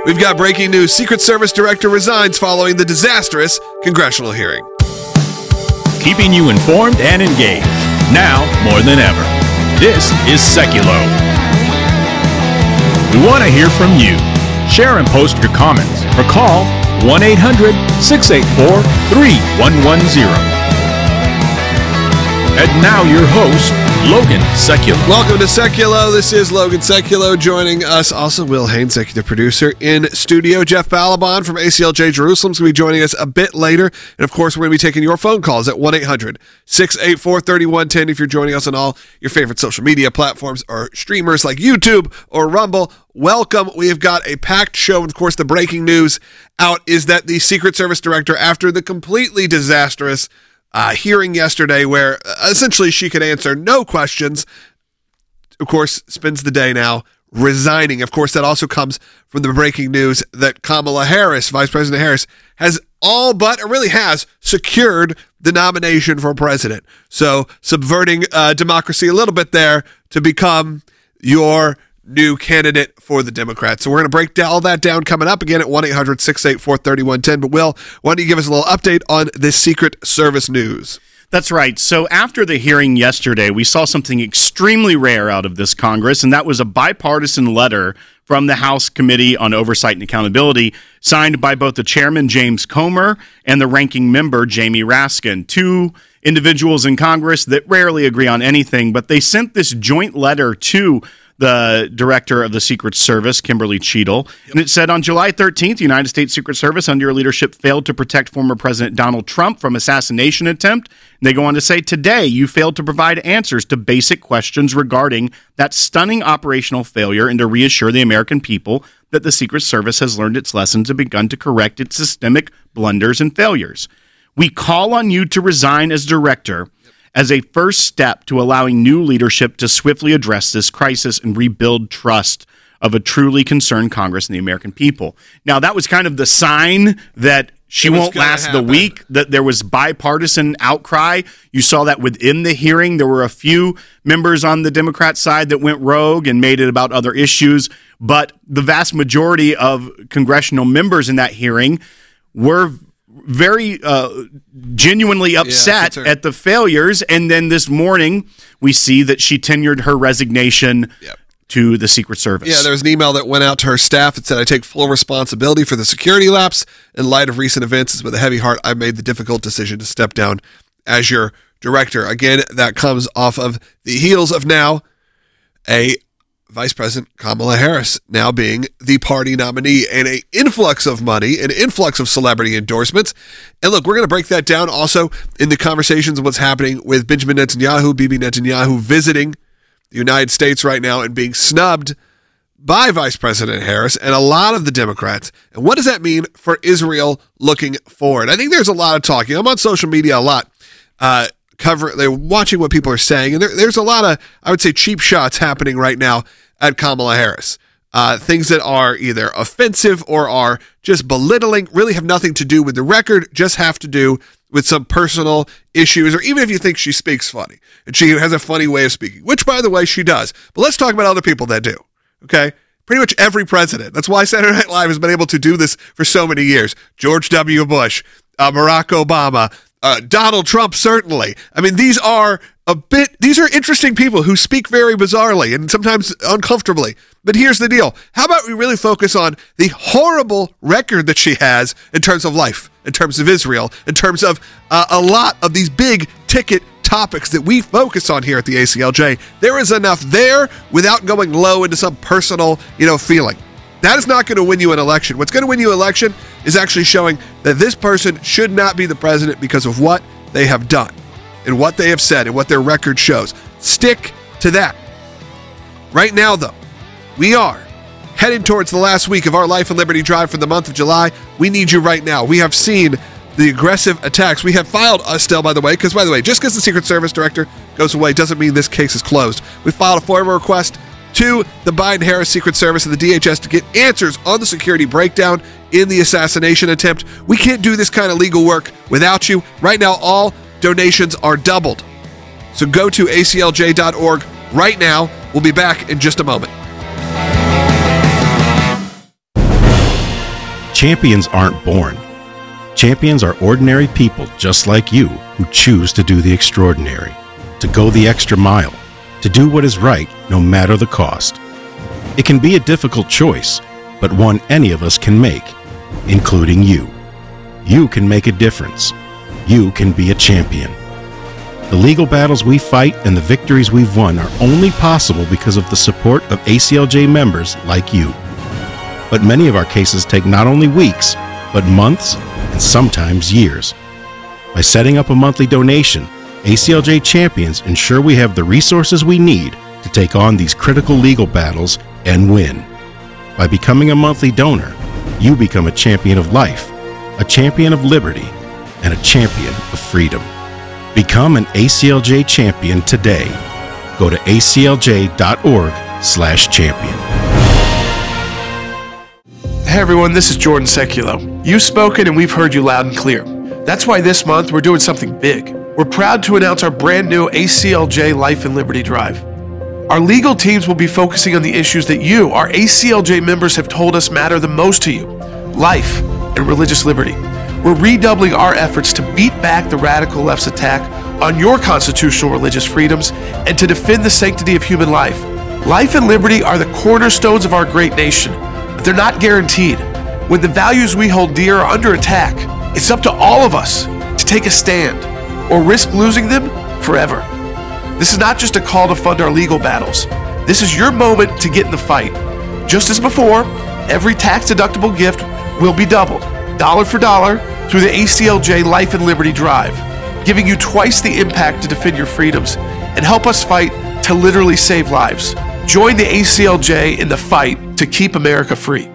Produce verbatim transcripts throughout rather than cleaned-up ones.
We've got breaking news. Secret Service Director resigns following the disastrous congressional hearing. Keeping you informed and engaged, now more than ever. This is Seculo. We want to hear from you. Share and post your comments or call one eight hundred, six eight four, three one one zero. And now your host, Logan Seculo. Welcome to Seculo. This is Logan Seculo. Joining us also Will Haynes, executive producer in studio. Jeff Balaban from A C L J Jerusalem is going to be joining us a bit later. And of course, we're going to be taking your phone calls at one eight hundred, six eight four, three one one zero if you're joining us on all your favorite social media platforms or streamers like YouTube or Rumble. Welcome. We have got a packed show. And of course, the breaking news out is that the Secret Service Director, after the completely disastrous Uh, hearing yesterday where uh, essentially she could answer no questions, of course, spends the day now resigning. Of course, that also comes from the breaking news that Kamala Harris, Vice President Harris, has all but, or really has, secured the nomination for president. So subverting uh, democracy a little bit there to become your new candidate for the Democrats. So we're going to break all that down coming up again at one eight hundred, six eight four, three one one zero. But Will, why don't you give us a little update on this Secret Service news? That's right. So after the hearing yesterday, we saw something extremely rare out of this Congress, and that was a bipartisan letter from the House Committee on Oversight and Accountability, signed by both the chairman, James Comer, and the ranking member, Jamie Raskin, two individuals in Congress that rarely agree on anything, but they sent this joint letter to the director of the Secret Service, Kimberly Cheadle. Yep. And it said, on July thirteenth, the United States Secret Service, under your leadership, failed to protect former President Donald Trump from assassination attempt. And they go on to say, today, you failed to provide answers to basic questions regarding that stunning operational failure and to reassure the American people that the Secret Service has learned its lessons and begun to correct its systemic blunders and failures. We call on you to resign as director as a first step to allowing new leadership to swiftly address this crisis and rebuild trust of a truly concerned Congress and the American people. Now, that was kind of the sign that she won't last happen. The week, that there was bipartisan outcry. You saw that within the hearing. There were a few members on the Democrat side that went rogue and made it about other issues, but the vast majority of congressional members in that hearing were very uh, genuinely upset yeah, at the failures. And then this morning, we see that she tenured her resignation yep. to the Secret Service. Yeah, there was an email that went out to her staff that said, I take full responsibility for the security lapse. In light of recent events, with a heavy heart, I made the difficult decision to step down as your director. Again, that comes off of the heels of now a Vice President Kamala Harris now being the party nominee, and an influx of money, an influx of celebrity endorsements. And look, we're going to break that down also in the conversations of what's happening with Benjamin Netanyahu, Bibi Netanyahu, visiting the United States right now and being snubbed by Vice President Harris and a lot of the Democrats. And what does that mean for Israel looking forward? I think there's a lot of talking. I'm on social media a lot, uh, cover, they're watching what people are saying, and there, there's a lot of, I would say, cheap shots happening right now at Kamala Harris. Uh, things that are either offensive or are just belittling, really have nothing to do with the record, just have to do with some personal issues, or even if you think she speaks funny, and she has a funny way of speaking, which, by the way, she does. But let's talk about other people that do, okay? Pretty much every president. That's why Saturday Night Live has been able to do this for so many years. George W. Bush, uh, Barack Obama, Uh, Donald Trump, certainly. I mean, these are a bit, these are interesting people who speak very bizarrely and sometimes uncomfortably. But here's the deal. How about we really focus on the horrible record that she has in terms of life, in terms of Israel, in terms of uh, a lot of these big ticket topics that we focus on here at the A C L J. There is enough there without going low into some personal, you know, feeling. That is not going to win you an election. What's going to win you an election is actually showing that this person should not be the president because of what they have done and what they have said and what their record shows. Stick to that. Right now, though, we are heading towards the last week of our Life and Liberty Drive for the month of July. We need you right now. We have seen the aggressive attacks. We have filed, uh, still, by the way, because, by the way, just because the Secret Service director goes away doesn't mean this case is closed. We filed a FOIA request to the Biden-Harris Secret Service and the D H S to get answers on the security breakdown in the assassination attempt. We can't do this kind of legal work without you. Right now, all donations are doubled. So go to A C L J dot org right now. We'll be back in just a moment. Champions aren't born. Champions are ordinary people just like you who choose to do the extraordinary, to go the extra mile, to do what is right no matter the cost. It can be a difficult choice, but one any of us can make, including you. You can make a difference. You can be a champion. The legal battles we fight and the victories we've won are only possible because of the support of A C L J members like you. But many of our cases take not only weeks, but months and sometimes years. By setting up a monthly donation, A C L J Champions ensure we have the resources we need to take on these critical legal battles and win. By becoming a monthly donor, you become a champion of life, a champion of liberty, and a champion of freedom. Become an A C L J champion today. Go to A C L J dot org slash champion. Hey everyone, this is Jordan Seculo. You've spoken and we've heard you loud and clear. That's why this month we're doing something big. We're proud to announce our brand new A C L J Life and Liberty Drive. Our legal teams will be focusing on the issues that you, our A C L J members, have told us matter the most to you: life and religious liberty. We're redoubling our efforts to beat back the radical left's attack on your constitutional religious freedoms and to defend the sanctity of human life. Life and liberty are the cornerstones of our great nation, but they're not guaranteed. When the values we hold dear are under attack, it's up to all of us to take a stand or risk losing them forever. This is not just a call to fund our legal battles. This is your moment to get in the fight. Just as before, every tax-deductible gift will be doubled, dollar for dollar, through the A C L J Life and Liberty Drive, giving you twice the impact to defend your freedoms and help us fight to literally save lives. Join the A C L J in the fight to keep America free.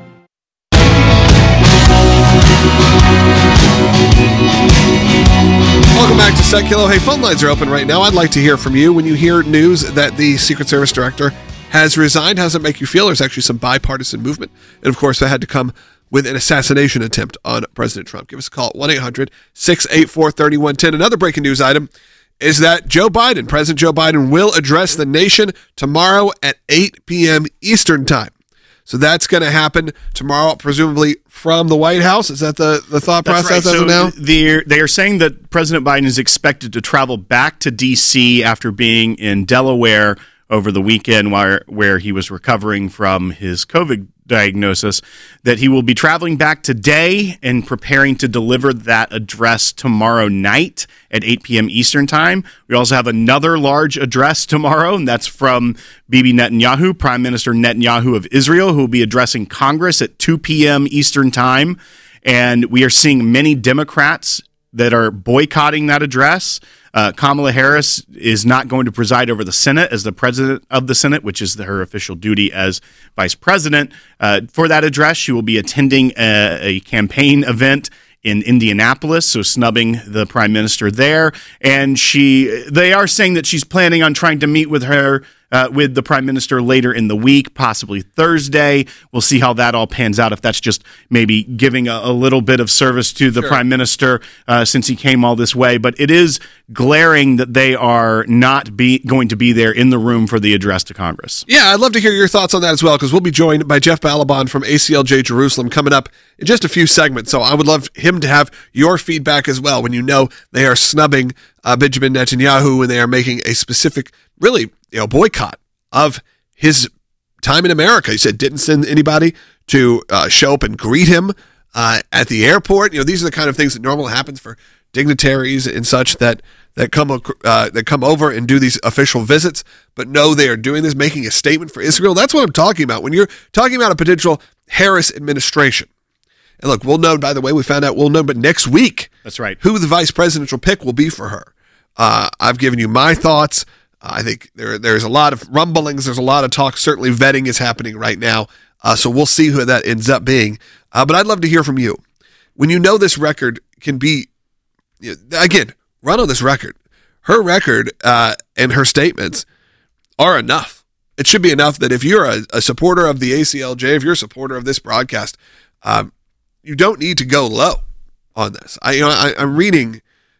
Welcome back to Seculo. Hey, phone lines are open right now. I'd like to hear from you. When you hear news that the Secret Service director has resigned, how does it make you feel? There's actually some bipartisan movement. And of course, that had to come with an assassination attempt on President Trump. Give us a call at one eight hundred six eight four three one one zero. Another breaking news item is that Joe Biden, President Joe Biden, will address the nation tomorrow at eight p.m. Eastern time. So that's going to happen tomorrow, presumably from the White House. Is that the, the thought That's process right. as so of now? They're, they are saying that President Biden is expected to travel back to D C after being in Delaware over the weekend where, where he was recovering from his COVID diagnosis, that he will be traveling back today and preparing to deliver that address tomorrow night at eight p.m. Eastern time. We also have another large address tomorrow, and that's from Bibi Netanyahu, Prime Minister Netanyahu of Israel, who will be addressing Congress at two p.m. Eastern time. And we are seeing many Democrats that are boycotting that address. Uh, Kamala Harris is not going to preside over the Senate as the president of the Senate, which is her official duty as vice president. Uh, for that address, she will be attending a, a campaign event in Indianapolis, so snubbing the prime minister there. And she, they are saying that she's planning on trying to meet with her, uh, with the prime minister later in the week, possibly Thursday. We'll see how that all pans out, if that's just maybe giving a, a little bit of service to the Sure. prime minister uh, since he came all this way. But it is glaring that they are not be, going to be there in the room for the address to Congress. Yeah, I'd love to hear your thoughts on that as well, because we'll be joined by Jeff Balaban from A C L J Jerusalem coming up in just a few segments. So I would love him to have your feedback as well when you know they are snubbing uh, Benjamin Netanyahu and they are making a specific, really, you know, boycott of his time in America. He said didn't send anybody to uh, show up and greet him uh, at the airport. You know, these are the kind of things that normally happens for dignitaries and such that that come uh, that come over and do these official visits. But no, they are doing this, making a statement for Israel. That's what I'm talking about. When you're talking about a potential Harris administration. And look, we'll know, by the way, we found out we'll know, but next week, That's right. who the vice presidential pick will be for her. Uh, I've given you my thoughts. I think there there's a lot of rumblings. There's a lot of talk. Certainly vetting is happening right now. Uh, so we'll see who that ends up being. Uh, but I'd love to hear from you. When you know this record can be, you know, again, run on this record. Her record uh, and her statements are enough. It should be enough that if you're a, a supporter of the A C L J, if you're a supporter of this broadcast, um, you don't need to go low on this. I, you know, I, I'm reading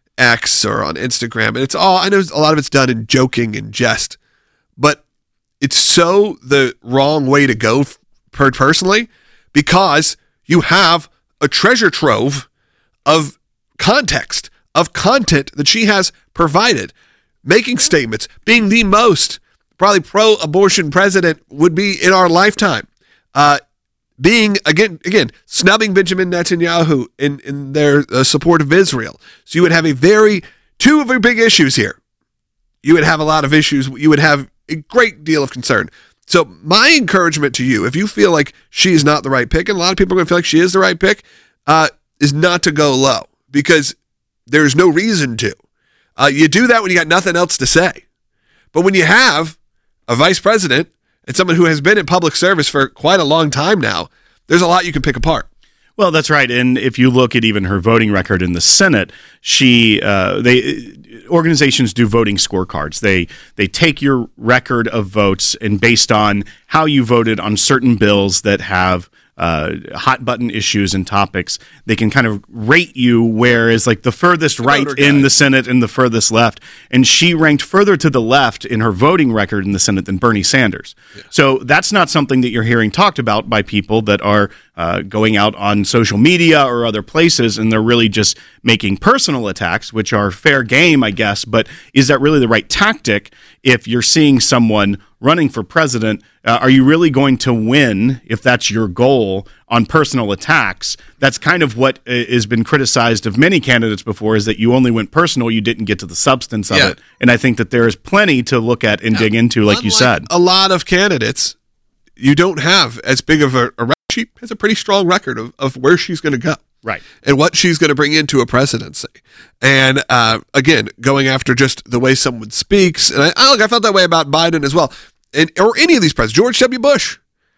X or on Instagram, and it's all, I know a lot of it's done in joking and jest, but it's so the wrong way to go per personally, because you have a treasure trove of context, of content that she has provided, making statements, being the most probably pro-abortion president would be in our lifetime. Uh, being, again, again, snubbing Benjamin Netanyahu in, in their uh, support of Israel. So you would have a very, two very big issues here. You would have a lot of issues. You would have a great deal of concern. So my encouragement to you, if you feel like she is not the right pick, and a lot of people are going to feel like she is the right pick, uh, is not to go low, because there's no reason to. Uh, you do that when you got nothing else to say. But when you have a vice president and someone who has been in public service for quite a long time now, there's a lot you can pick apart. Well, that's right. And if you look at even her voting record in the Senate, she uh, they organizations do voting scorecards. They they take your record of votes, and based on how you voted on certain bills that have uh, hot button issues and topics, they can kind of rate you, whereas like the furthest right in the Senate and the furthest left. And she ranked further to the left in her voting record in the Senate than Bernie Sanders. Yeah. So that's not something that you're hearing talked about by people that are uh, going out on social media or other places, and they're really just making personal attacks, which are fair game, I guess. But is that really the right tactic if you're seeing someone running for president? Uh, are you really going to win if that's your goal on personal attacks? That's kind of what uh, has been criticized of many candidates before, is that you only went personal, you didn't get to the substance of yeah. it. And I think that there is plenty to look at and yeah. dig into, like Unlike you said. A lot of candidates, you don't have as big of a, a she has a pretty strong record of, of where she's going to go. Right. And what she's going to bring into a presidency. And uh, again, going after just the way someone speaks. And I, I, look, I felt that way about Biden as well. And, or any of these presidents. George W. Bush.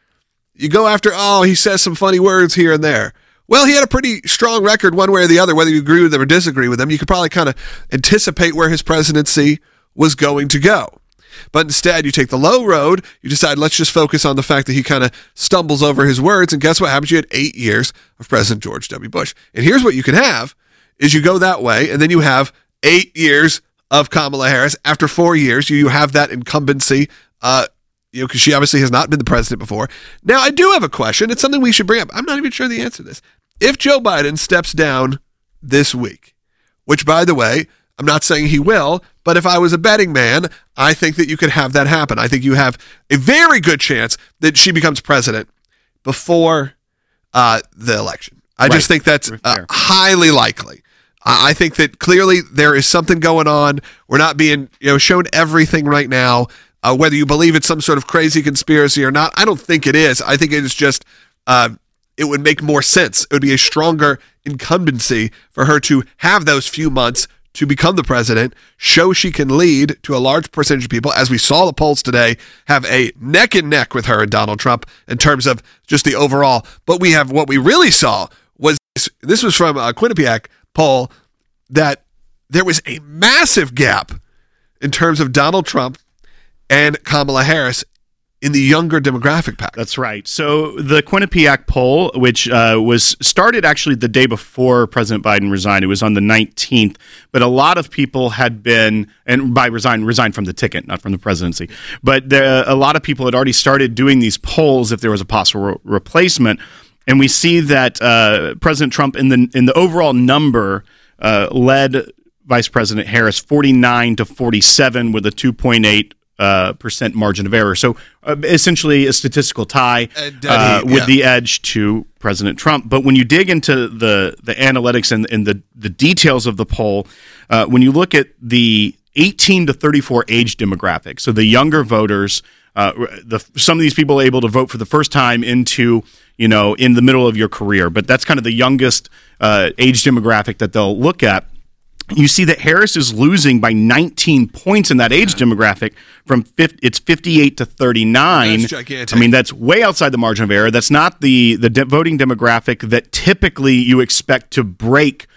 You go after, oh, he says some funny words here and there. Well, he had a pretty strong record one way or the other, whether you agree with them or disagree with them. You could probably kind of anticipate where his presidency was going to go. But instead, you take the low road. You decide, let's just focus on the fact that he kind of stumbles over his words. And guess what happens? You had eight years of President George W. Bush. And here's what you can have, is you go that way, and then you have eight years of Kamala Harris. After four years, you, you have that incumbency, uh, you know, because she obviously has not been the president before. Now, I do have a question. It's something we should bring up. I'm not even sure the answer to this. If Joe Biden steps down this week, which, by the way, I'm not saying he will, but if I was a betting man, I think that you could have that happen. I think you have a very good chance that she becomes president before uh, the election. I right. just think that's uh, highly likely. I think that clearly there is something going on. We're not being, you know, shown everything right now. Uh, whether you believe it's some sort of crazy conspiracy or not, I don't think it is. I think it is just, uh, it would make more sense. It would be a stronger incumbency for her to have those few months to become the president, show she can lead to a large percentage of people, as we saw the polls today, have a neck and neck with her and Donald Trump in terms of just the overall. But we have, what we really saw was, this was from a Quinnipiac poll, that there was a massive gap in terms of Donald Trump and Kamala Harris in the younger demographic pack. That's right. So the Quinnipiac poll, which uh, was started actually the day before President Biden resigned, it was on the nineteenth, but a lot of people had been, and by resign, resigned from the ticket, not from the presidency, but there, a lot of people had already started doing these polls if there was a possible re- replacement, and we see that uh, President Trump in the in the overall number uh, led Vice President Harris forty-nine to forty-seven with a two point eight Uh, percent margin of error. So uh, essentially a statistical tie uh, with yeah. the edge to President Trump. But when you dig into the the analytics and, and the, the details of the poll, uh, when you look at the eighteen to thirty-four age demographic, so the younger voters, uh, the, some of these people are able to vote for the first time into, you know, in the middle of your career. But that's kind of the youngest uh, age demographic that they'll look at. You see that Harris is losing by nineteen points in that age demographic from fifty, it's fifty-eight to thirty-nine. That's gigantic. I mean, that's way outside the margin of error. That's not the, the de- voting demographic that typically you expect to break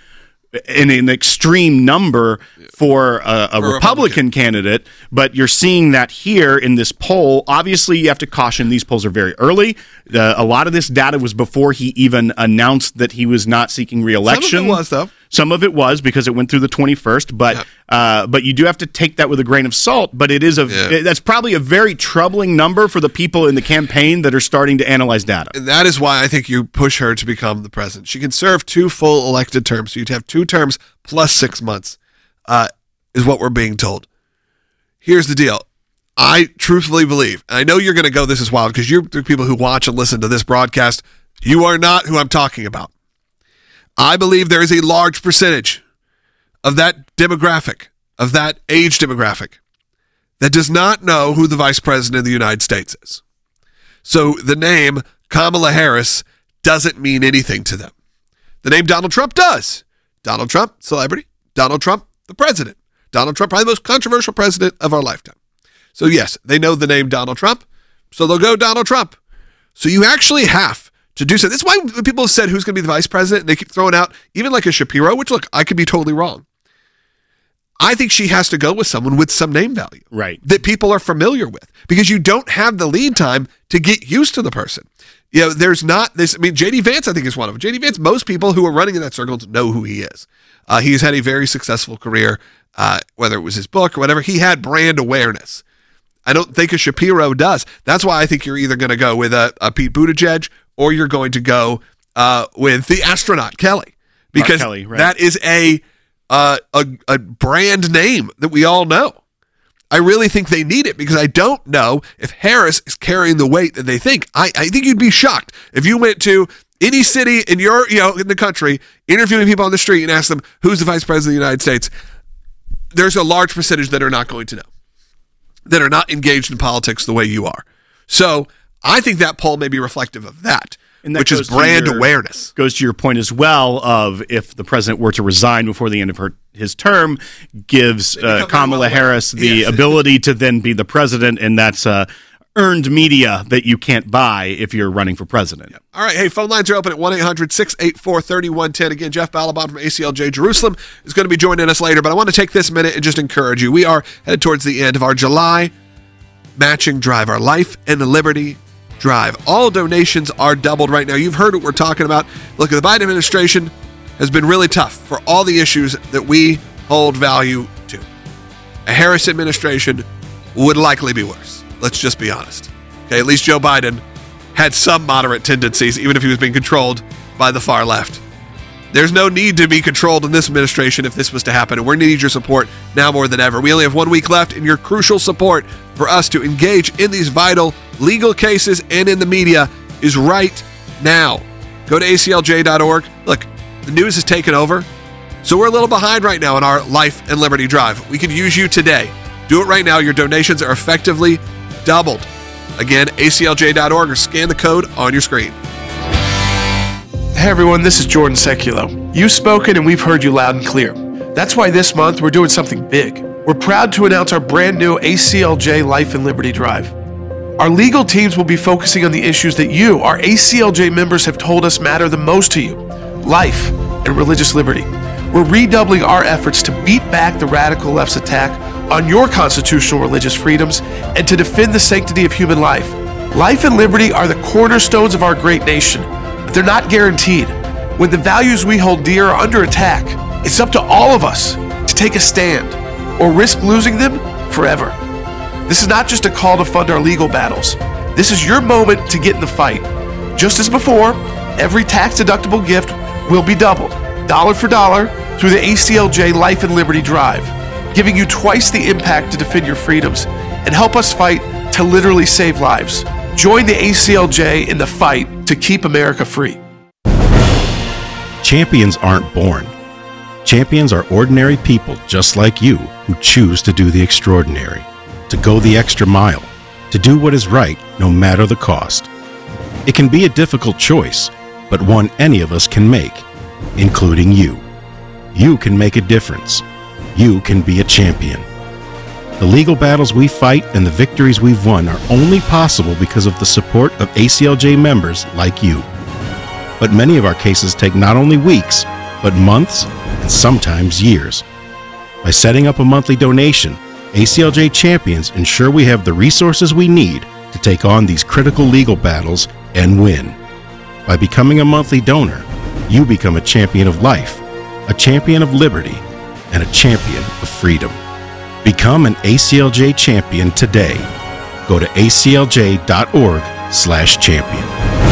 in an extreme number for a, a, a Republican, Republican candidate, but you're seeing that here in this poll. Obviously, you have to caution, these polls are very early. Uh, a lot of this data was before he even announced that he was not seeking re-election. Some of it was, though. Some of it was because it went through the twenty-first, but yeah. uh, but you do have to take that with a grain of salt. But it is a Yeah. that's probably a very troubling number for the people in the campaign that are starting to analyze data. And that is why I think you push her to become the president. She can serve two full elected terms. So you'd have two terms plus six months, uh, is what we're being told. Here's the deal. I truthfully believe, and I know you're going to go, this is wild, because you're the people who watch and listen to this broadcast. You are not who I'm talking about. I believe there is a large percentage of that demographic, of that age demographic, that does not know who the vice president of the United States is. So the name Kamala Harris doesn't mean anything to them. The name Donald Trump does. Donald Trump, celebrity. Donald Trump, the president. Donald Trump, probably the most controversial president of our lifetime. So yes, they know the name Donald Trump, so they'll go Donald Trump. So you actually have to do so. That's why when people have said who's going to be the vice president, and they keep throwing out even like a Shapiro, which look, I could be totally wrong. I think she has to go with someone with some name value. Right. That people are familiar with, because you don't have the lead time to get used to the person. You know, there's not this, I mean, J D Vance, I think, is one of them. J D Vance, most people who are running in that circle know who he is. Uh, he's had a very successful career, uh, whether it was his book or whatever. He had brand awareness. I don't think a Shapiro does. That's why I think you're either going to go with a, a Pete Buttigieg or you're going to go uh, with the astronaut, Kelly. Because Kelly, right. that is a, uh, a a brand name that we all know. I really think they need it, because I don't know if Harris is carrying the weight that they think. I, I think you'd be shocked if you went to any city in your, you know, in the country, interviewing people on the street and asked them, who's the vice president of the United States? There's a large percentage that are not going to know, that are not engaged in politics the way you are. So I think that poll may be reflective of that, And that which is goes to brand your- awareness. Goes to your point as well of if the president were to resign before the end of her his term, gives uh, become Kamala well aware. Harris the Yes. ability to then be the president, and that's uh, earned media that you can't buy if you're running for president. All right, hey, phone lines are open at one eight hundred six eight four three one one zero. Again, Jeff Ballabon from A C L J Jerusalem is going to be joining us later, but I want to take this minute and just encourage you. We are headed towards the end of our July matching drive, our Life and Liberty Drive. All donations are doubled right now. You've heard what we're talking about. Look, the Biden administration has been really tough for all the issues that we hold value to. A Harris administration would likely be worse. Let's just be honest. Okay, at least Joe Biden had some moderate tendencies, even if he was being controlled by the far left. There's no need to be controlled in this administration if this was to happen, and we need your support now more than ever. We only have one week left, and your crucial support for us to engage in these vital legal cases and in the media is right now. Go to A C L J dot org. Look, the news has taken over, so we're a little behind right now in our Life and Liberty Drive. We could use you today. Do it right now. Your donations are effectively doubled. Again, A C L J dot org, or scan the code on your screen. Hey everyone, this is Jordan Seculo. You've spoken and we've heard you loud and clear. That's why this month we're doing something big. We're proud to announce our brand new A C L J Life and Liberty Drive. Our legal teams will be focusing on the issues that you, our A C L J members, have told us matter the most to you: life and religious liberty. We're redoubling our efforts to beat back the radical left's attack on your constitutional religious freedoms and to defend the sanctity of human life. Life and liberty are the cornerstones of our great nation, but they're not guaranteed. When the values we hold dear are under attack, it's up to all of us to take a stand or risk losing them forever. This is not just a call to fund our legal battles. This is your moment to get in the fight. Just as before, every tax-deductible gift will be doubled, dollar for dollar, through the A C L J Life and Liberty Drive, giving you twice the impact to defend your freedoms and help us fight to literally save lives. Join the A C L J in the fight to keep America free. Champions aren't born. Champions are ordinary people just like you who choose to do the extraordinary, to go the extra mile, to do what is right no matter the cost. It can be a difficult choice, but one any of us can make, including you. You can make a difference. You can be a champion. The legal battles we fight and the victories we've won are only possible because of the support of A C L J members like you. But many of our cases take not only weeks, but months and sometimes years. By setting up a monthly donation, A C L J champions ensure we have the resources we need to take on these critical legal battles and win. By becoming a monthly donor, you become a champion of life, a champion of liberty, and a champion of freedom. Become an A C L J champion today. Go to aclj.org slash champion.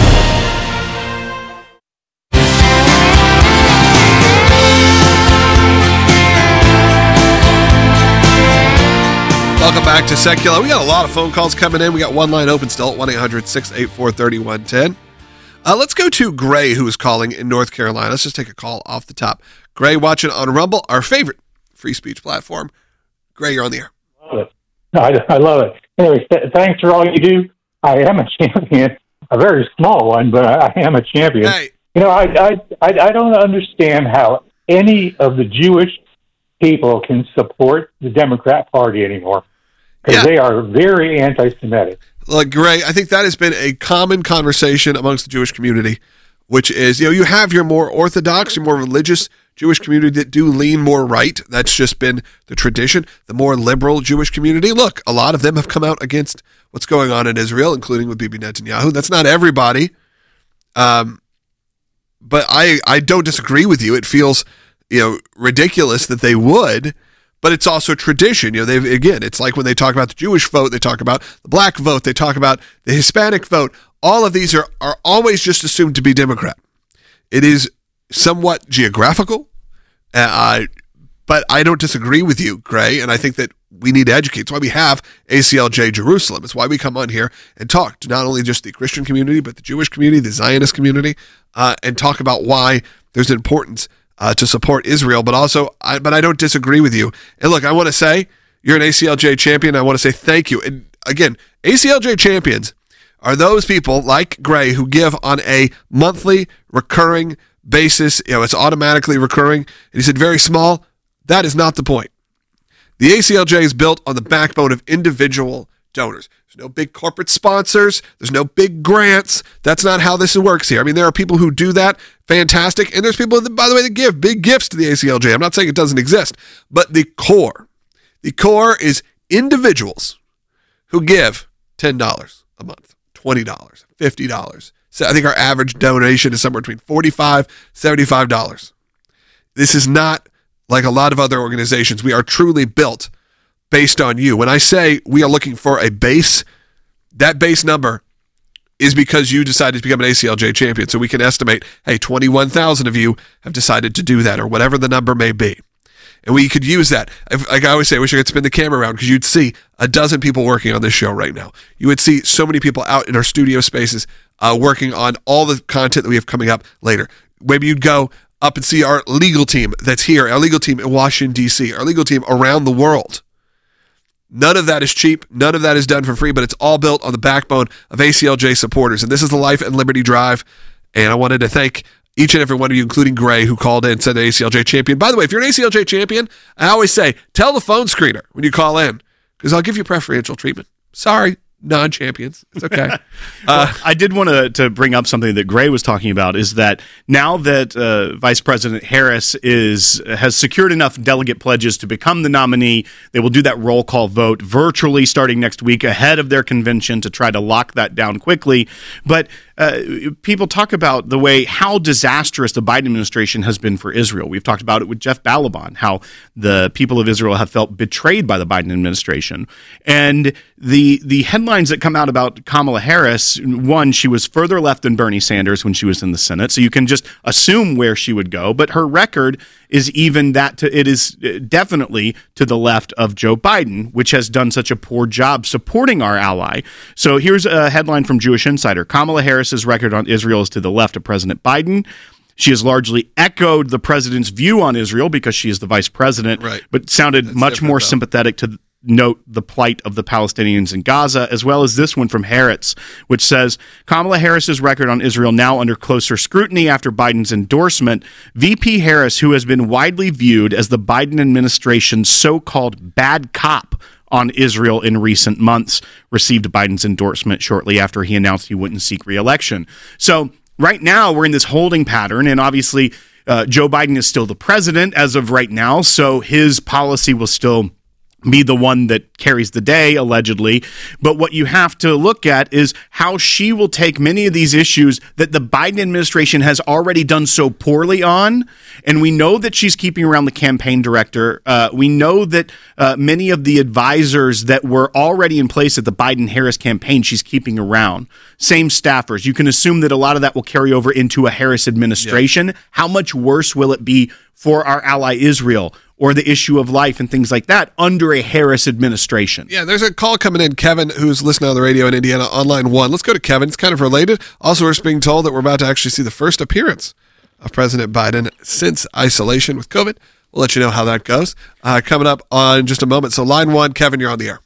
Welcome back to Secular. We got a lot of phone calls coming in. We got one line open still at one eight hundred six eight four three one one zero. Uh, let's go to Gray, who is calling in North Carolina. Let's just take a call off the top. Gray, watching on Rumble, our favorite free speech platform. Gray, you're on the air. Love it. I, I love it. Anyway, th- thanks for all you do. I am a champion, a very small one, but I, I am a champion. Hey. You know, I, I I I don't understand how any of the Jewish people can support the Democrat Party anymore, because Yeah. they are very anti-Semitic. Like, Gray, I think that has been a common conversation amongst the Jewish community, which is, you know, you have your more orthodox, your more religious Jewish community that do lean more right. That's just been the tradition. The more liberal Jewish community, look, a lot of them have come out against what's going on in Israel, including with Bibi Netanyahu. That's not everybody. Um, but I, I don't disagree with you. It feels, you know, ridiculous that they would, but it's also tradition. You know, they've, again, it's like when they talk about the Jewish vote, they talk about the black vote, they talk about the Hispanic vote. All of these are, are always just assumed to be Democrat. It is somewhat geographical, uh, but I don't disagree with you, Gray, and I think that we need to educate. It's why we have A C L J Jerusalem. It's why we come on here and talk to not only just the Christian community, but the Jewish community, the Zionist community, uh, and talk about why there's an importance Uh, to support Israel, but also, I, but I don't disagree with you. And look, I want to say you're an A C L J champion. I want to say thank you. And again, A C L J champions are those people like Gray who give on a monthly recurring basis. You know, it's automatically recurring. And he said very small. That is not the point. The A C L J is built on the backbone of individual donors. There's no big corporate sponsors. There's no big grants. That's not how this works here. I mean, there are people who do that. Fantastic. And there's people, that, by the way, that give big gifts to the A C L J. I'm not saying it doesn't exist, but the core, the core is individuals who give ten dollars a month, twenty dollars, fifty dollars. So I think our average donation is somewhere between forty-five dollars, seventy-five dollars. This is not like a lot of other organizations. We are truly built based on you. When I say we are looking for a base, that base number is because you decided to become an A C L J champion. So we can estimate, hey, twenty-one thousand of you have decided to do that, or whatever the number may be. And we could use that. If, like I always say, I wish I could spin the camera around, because you'd see a dozen people working on this show right now. You would see so many people out in our studio spaces uh, working on all the content that we have coming up later. Maybe you'd go up and see our legal team that's here, our legal team in Washington, D C, our legal team around the world. None of that is cheap. None of that is done for free, but it's all built on the backbone of A C L J supporters. And this is the Life and Liberty Drive. And I wanted to thank each and every one of you, including Gray, who called in and said the A C L J champion. By the way, if you're an A C L J champion, I always say, tell the phone screener when you call in, because I'll give you preferential treatment. Sorry, non-champions. It's okay. well, uh, I did want to to bring up something that Gray was talking about, is that now that uh, Vice President Harris is has secured enough delegate pledges to become the nominee, they will do that roll call vote virtually starting next week ahead of their convention to try to lock that down quickly. But Uh, people talk about the way how disastrous the Biden administration has been for Israel. We've talked about it with Jeff Balaban, how the people of Israel have felt betrayed by the Biden administration. And the the headlines that come out about Kamala Harris, one, she was further left than Bernie Sanders when she was in the Senate, so you can just assume where she would go. But her record is even that to, it is definitely to the left of Joe Biden, which has done such a poor job supporting our ally. So here's a headline from Jewish Insider. Kamala Harris's record on Israel is to the left of President Biden. She has largely echoed the president's view on Israel because she is the vice president, right. but sounded That's much more though. sympathetic to note the plight of the Palestinians in Gaza, as well as this one from Haaretz, which says, Kamala Harris's record on Israel now under closer scrutiny after Biden's endorsement. V P Harris, who has been widely viewed as the Biden administration's so-called bad cop on Israel in recent months, received Biden's endorsement shortly after he announced he wouldn't seek re-election. So right now we're in this holding pattern, and obviously uh, Joe Biden is still the president as of right now, so his policy will still be the one that carries the day, allegedly. But what you have to look at is how she will take many of these issues that the Biden administration has already done so poorly on. And we know that she's keeping around the campaign director. Uh, we know that uh, many of the advisors that were already in place at the Biden-Harris campaign, she's keeping around. Same staffers. You can assume that a lot of that will carry over into a Harris administration. Yeah. How much worse will it be for our ally Israel, or the issue of life and things like that under a Harris administration? Yeah, there's a call coming in. Kevin, who's listening on the radio in Indiana, on line one. Let's go to Kevin. It's kind of related. Also, we're being told that we're about to actually see the first appearance of President Biden since isolation with COVID. We'll let you know how that goes. Uh, coming up on just a moment. So line one, Kevin, you're on the air.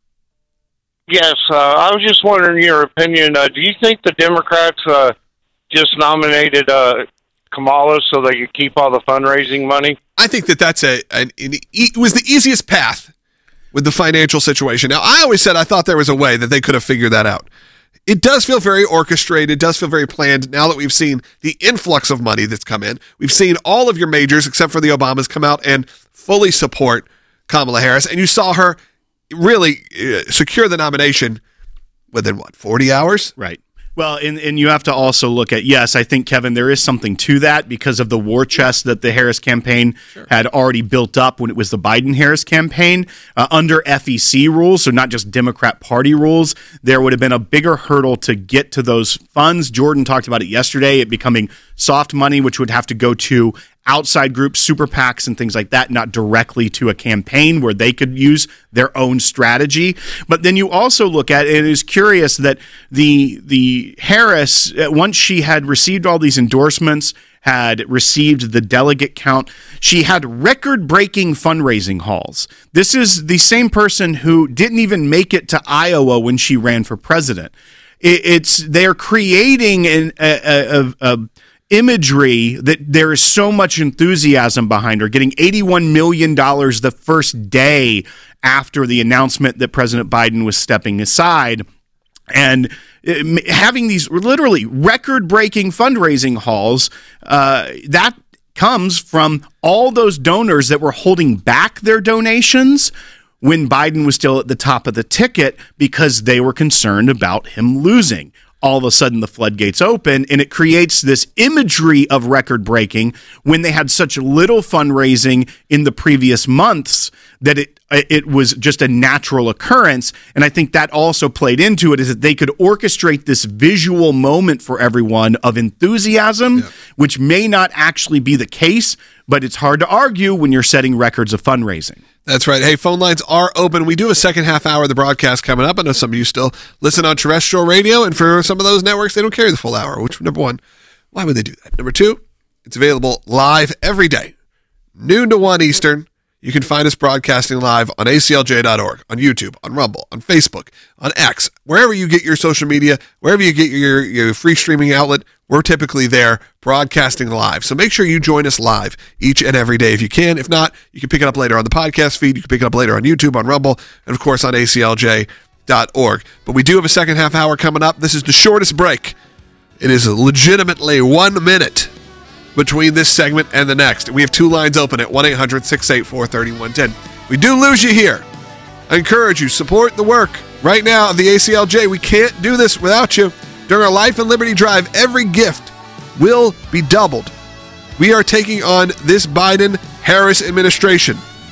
Yes, uh, I was just wondering your opinion. Uh, do you think the Democrats uh, just nominated uh, Kamala so they could keep all the fundraising money? I think that that's a an, an, it was the easiest path with the financial situation. Now, I always said I thought there was a way that they could have figured that out. It does feel very orchestrated. It does feel very planned now that we've seen the influx of money that's come in. We've seen all of your majors, except for the Obamas, come out and fully support Kamala Harris. And you saw her really uh, secure the nomination within, what, forty hours? Right. Well, and, and you have to also look at, yes, I think, Kevin, there is something to that because of the war chest that the Harris campaign sure. had already built up when it was the Biden-Harris campaign. Uh, under F E C rules, so not just Democrat Party rules, there would have been a bigger hurdle to get to those funds. Jordan talked about it yesterday, it becoming soft money, which would have to go to outside groups, super PACs and things like that, not directly to a campaign where they could use their own strategy. But then you also look at, and it is curious that the the Harris, once she had received all these endorsements, had received the delegate count, she had record-breaking fundraising hauls. This is the same person who didn't even make it to Iowa when she ran for president. It, it's they're creating an, a, a, a imagery that there is so much enthusiasm behind her, getting eighty-one million dollars the first day after the announcement that President Biden was stepping aside, and having these literally record-breaking fundraising hauls. Uh, that comes from all those donors that were holding back their donations when Biden was still at the top of the ticket because they were concerned about him losing. All of a sudden the floodgates open, and it creates this imagery of record breaking when they had such little fundraising in the previous months that it it was just a natural occurrence. And I think that also played into it, is that they could orchestrate this visual moment for everyone of enthusiasm, yeah. which may not actually be the case, but it's hard to argue when you're setting records of fundraising. That's right. Hey, phone lines are open. We do have a second half hour of the broadcast coming up. I know some of you still listen on terrestrial radio, and for some of those networks, they don't carry the full hour, which, number one, why would they do that? Number two, it's available live every day, noon to one Eastern. You can find us broadcasting live on A C L J dot org, on YouTube, on Rumble, on Facebook, on X, wherever you get your social media, wherever you get your, your free streaming outlet, we're typically there broadcasting live. So make sure you join us live each and every day if you can. If not, you can pick it up later on the podcast feed. You can pick it up later on YouTube, on Rumble, and of course on A C L J dot org. But we do have a second half hour coming up. This is the shortest break. It is legitimately one minute between this segment and the next. We have two lines open at one eight hundred six eight four three one one zero. We do lose you here. I encourage you, support the work right now of the A C L J. We can't do this without you. During our Life and Liberty Drive, every gift will be doubled. We are taking on this Biden-Harris administration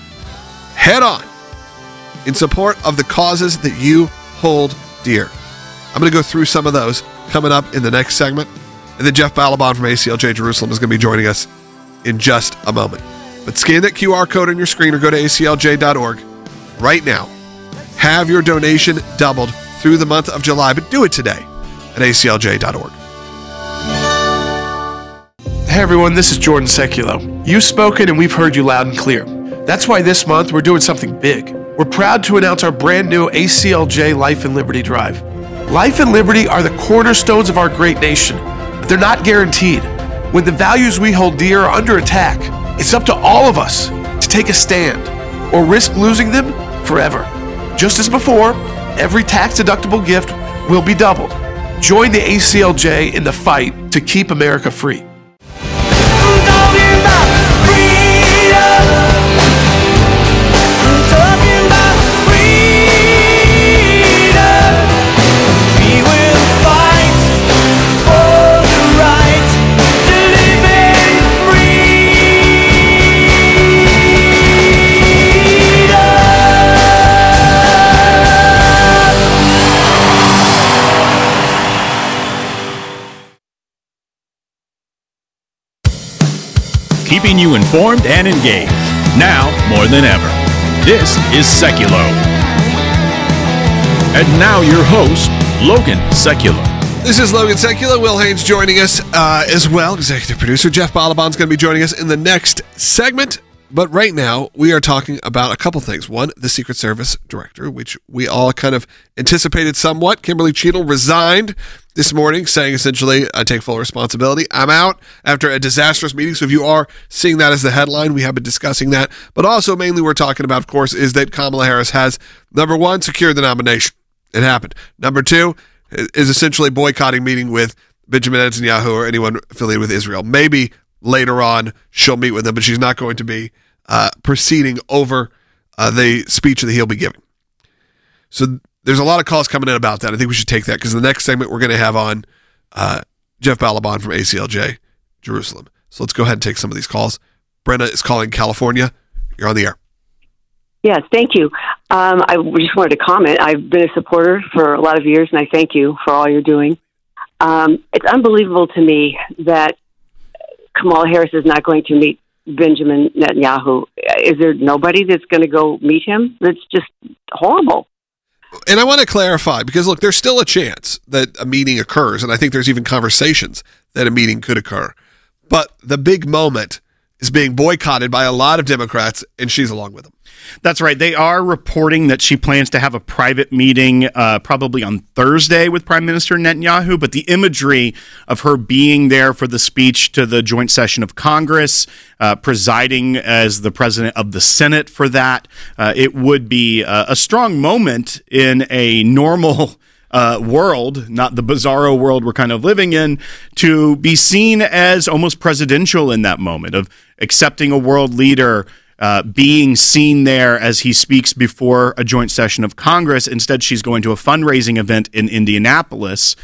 head on in support of the causes that you hold dear. I'm going to go through some of those coming up in the next segment. And then Jeff Balaban from A C L J Jerusalem is going to be joining us in just a moment. But scan that Q R code on your screen or go to A C L J dot org right now. Have your donation doubled through the month of July, but do it today at A C L J dot org. Hey everyone, this is Jordan Seculo. You've spoken and we've heard you loud and clear. That's why this month we're doing something big. We're proud to announce our brand new A C L J Life and Liberty Drive. Life and liberty are the cornerstones of our great nation. They're not guaranteed. When the values we hold dear are under attack, it's up to all of us to take a stand or risk losing them forever. Just as before, every tax-deductible gift will be doubled. Join the A C L J in the fight to keep America free. I'm talking about freedom. I'm talking about keeping you informed and engaged. Now more than ever. This is Seculo. And now your host, Logan Seculo. This is Logan Seculo. Will Haynes joining us uh, as well. Executive producer Jeff Balaban's going to be joining us in the next segment. But right now, we are talking about a couple things. One, the Secret Service director, which we all kind of anticipated somewhat. Kimberly Cheadle resigned this morning, saying essentially, I take full responsibility. I'm out after a disastrous meeting. So if you are seeing that as the headline, we have been discussing that. But also, mainly we're talking about, of course, is that Kamala Harris has, number one, secured the nomination. It happened. Number two, is essentially boycotting meeting with Benjamin Netanyahu or anyone affiliated with Israel. Maybe later on she'll meet with them, but she's not going to be uh, proceeding over uh, the speech that he'll be giving. So there's a lot of calls coming in about that. I think we should take that because the next segment we're going to have on uh, Jeff Balaban from A C L J Jerusalem. So let's go ahead and take some of these calls. Brenna is calling California. You're on the air. Yes, thank you. Um, I just wanted to comment. I've been a supporter for a lot of years, and I thank you for all you're doing. Um, it's unbelievable to me that Kamala Harris is not going to meet Benjamin Netanyahu. Is there nobody that's going to go meet him? That's just horrible. And I want to clarify, because, look, there's still a chance that a meeting occurs, and I think there's even conversations that a meeting could occur. But the big moment is being boycotted by a lot of Democrats, and she's along with them. That's right. They are reporting that she plans to have a private meeting uh, probably on Thursday with Prime Minister Netanyahu, but the imagery of her being there for the speech to the joint session of Congress, uh, presiding as the president of the Senate for that, uh, it would be uh, a strong moment in a normal Uh, world, not the bizarro world we're kind of living in, to be seen as almost presidential in that moment of accepting a world leader, uh, being seen there as he speaks before a joint session of Congress. Instead, she's going to a fundraising event in Indianapolis.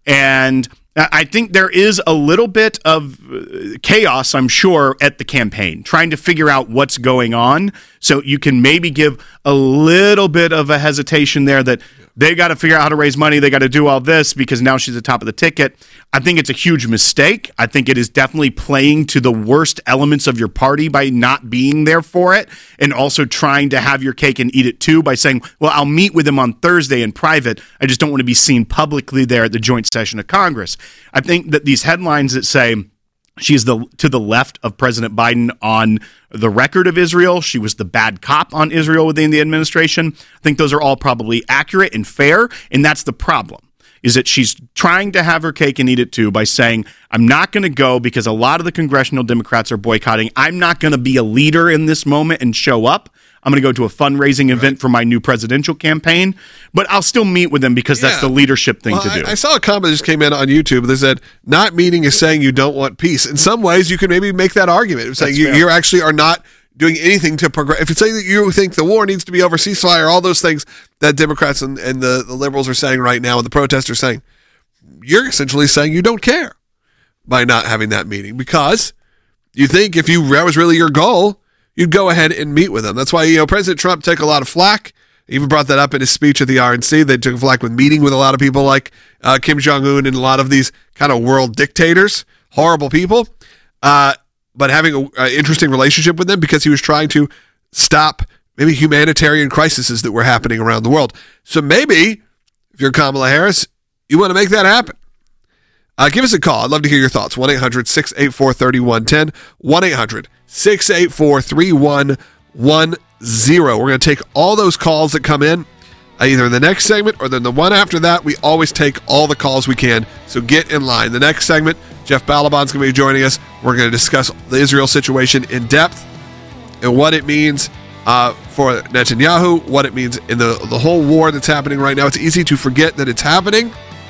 And I think there is a little bit of chaos, I'm sure, at the campaign, trying to figure out what's going on. So you can maybe give a little bit of a hesitation there that they got to figure out how to raise money. They got to do all this because now she's at the top of the ticket. I think it's a huge mistake. I think it is definitely playing to the worst elements of your party by not being there for it, and also trying to have your cake and eat it too by saying, well, I'll meet with him on Thursday in private. I just don't want to be seen publicly there at the joint session of Congress. I think that these headlines that say she's the to the left of President Biden on the record of Israel, she was the bad cop on Israel within the administration, I think those are all probably accurate and fair, and that's the problem, is that she's trying to have her cake and eat it too by saying, I'm not going to go because a lot of the congressional Democrats are boycotting. I'm not going to be a leader in this moment and show up. I'm going to go to a fundraising event right. for my new presidential campaign, but I'll still meet with them because yeah. that's the leadership thing well, to do. I, I saw a comment that just came in on YouTube that said, not meeting is saying you don't want peace. In some ways, you can maybe make that argument, saying you, you actually are not doing anything to progress. If it's saying that you think the war needs to be over, ceasefire, all those things that Democrats and, and the, the liberals are saying right now and the protesters are saying, you're essentially saying you don't care by not having that meeting because you think if you that was really your goal, you'd go ahead and meet with them. That's why, you know, President Trump took a lot of flack. He even brought that up in his speech at the R N C. They took flack with meeting with a lot of people like uh, Kim Jong-un and a lot of these kind of world dictators, horrible people, uh, but having an interesting relationship with them because he was trying to stop maybe humanitarian crises that were happening around the world. So maybe, if you're Kamala Harris, you want to make that happen. Uh, give us a call. I'd love to hear your thoughts. one eight hundred six eight four three one one zero. one eight hundred six eight four three one one zero. We're going to take all those calls that come in, uh, either in the next segment or then the one after that. We always take all the calls we can, so get in line. The next segment, Jeff Balaban's going to be joining us. We're going to discuss the Israel situation in depth and what it means uh, for Netanyahu, what it means in the, the whole war that's happening right now. It's easy to forget that it's happening.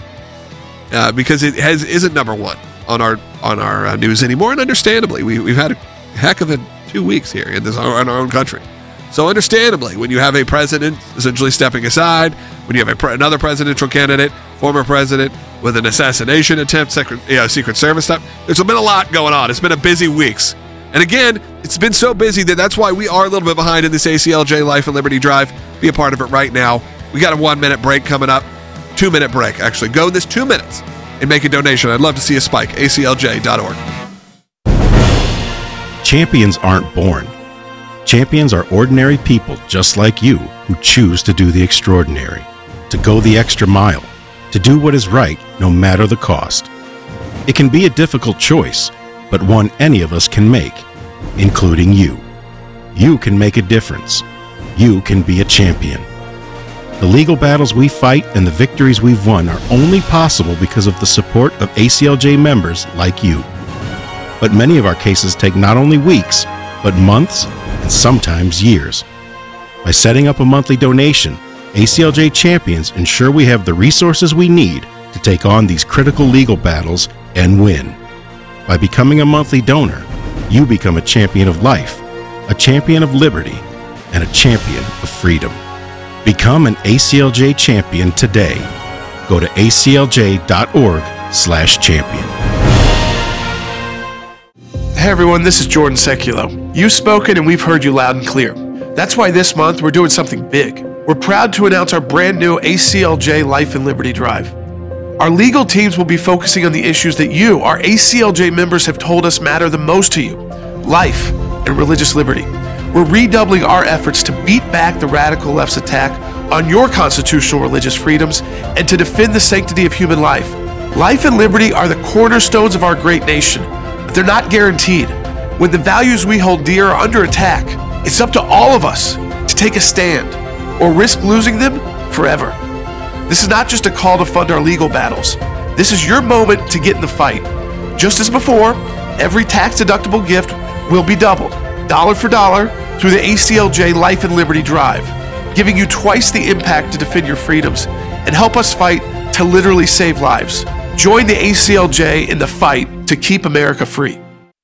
Uh, because it has isn't number one on our on our uh, news anymore, and understandably, we we've had a heck of a two weeks here in this in our own country. So, understandably, when you have a president essentially stepping aside, when you have a pre- another presidential candidate, former president with an assassination attempt, secret, you know, Secret Service stuff, there's been a lot going on. It's been a busy weeks, and again, it's been so busy that that's why we are a little bit behind in this A C L J Life and Liberty Drive. Be a part of it right now. We got a one minute break coming up. Two minute break, actually. Go this two minutes and make a donation. I'd love to see a spike. A C L J dot org. Champions aren't born. Champions are ordinary people just like you who choose to do the extraordinary, to go the extra mile, to do what is right no matter the cost. It can be a difficult choice, but one any of us can make, including you. You can make a difference. You can be a champion. The legal battles we fight and the victories we've won are only possible because of the support of A C L J members like you. But many of our cases take not only weeks, but months and sometimes years. By setting up a monthly donation, A C L J Champions ensure we have the resources we need to take on these critical legal battles and win. By becoming a monthly donor, you become a champion of life, a champion of liberty, and a champion of freedom. Become an A C L J champion today. Go to A C L J dot org slash champion. Hey everyone, this is Jordan Seculo. You've spoken and we've heard you loud and clear. That's why this month we're doing something big. We're proud to announce our brand new A C L J Life and Liberty Drive. Our legal teams will be focusing on the issues that you, our A C L J members, have told us matter the most to you: life and religious liberty. We're redoubling our efforts to beat back the radical left's attack on your constitutional religious freedoms and to defend the sanctity of human life. Life and liberty are the cornerstones of our great nation, but they're not guaranteed. When the values we hold dear are under attack, it's up to all of us to take a stand or risk losing them forever. This is not just a call to fund our legal battles. This is your moment to get in the fight. Just as before, every tax-deductible gift will be doubled, dollar for dollar, through the A C L J Life and Liberty Drive, giving you twice the impact to defend your freedoms and help us fight to literally save lives. Join the A C L J in the fight to keep America free.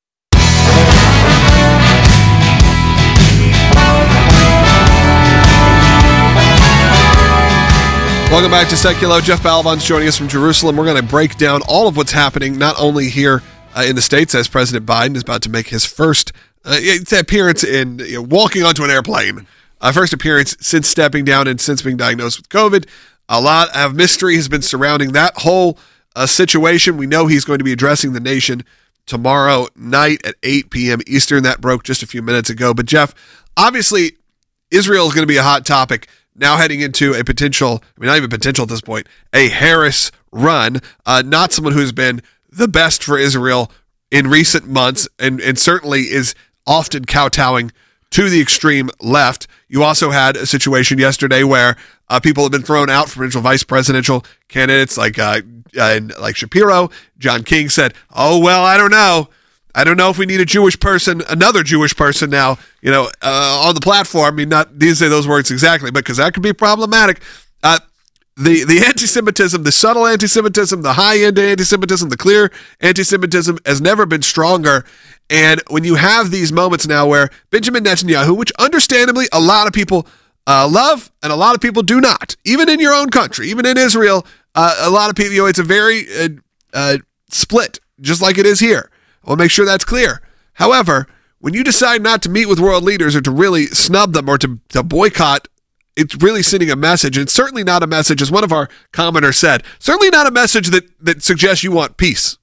Welcome back to Seculo. Jeff Balavon's joining us from Jerusalem. We're going to break down all of what's happening, not only here uh, in the States, as President Biden is about to make his first uh, appearance in you know, walking onto an airplane. Uh, first appearance since stepping down and since being diagnosed with COVID. A lot of mystery has been surrounding that whole uh, situation. We know he's going to be addressing the nation tomorrow night at eight p.m. Eastern. That broke just a few minutes ago. But Jeff, obviously, Israel is going to be a hot topic now heading into a potential, I mean, not even potential at this point, a Harris run. Uh, not someone who's been the best for Israel in recent months and, and certainly is often kowtowing to the extreme left. You also had a situation yesterday where uh, people have been thrown out from potential vice presidential candidates like uh, uh, like Shapiro. John King said, oh, well, I don't know. I don't know if we need a Jewish person, another Jewish person now, you know, uh, on the platform. I mean, not didn't say those words exactly, but because that could be problematic. Uh, the the anti-Semitism, the subtle anti-Semitism, the high-end anti-Semitism, the clear anti-Semitism has never been stronger. And when you have these moments now where Benjamin Netanyahu, which understandably a lot of people uh, love and a lot of people do not, even in your own country, even in Israel, uh, a lot of people, you know, it's a very uh, uh, split, just like it is here. I want to make sure that's clear. However, when you decide not to meet with world leaders or to really snub them or to, to boycott, it's really sending a message. And it's certainly not a message, as one of our commenters said, certainly not a message that, that suggests you want peace.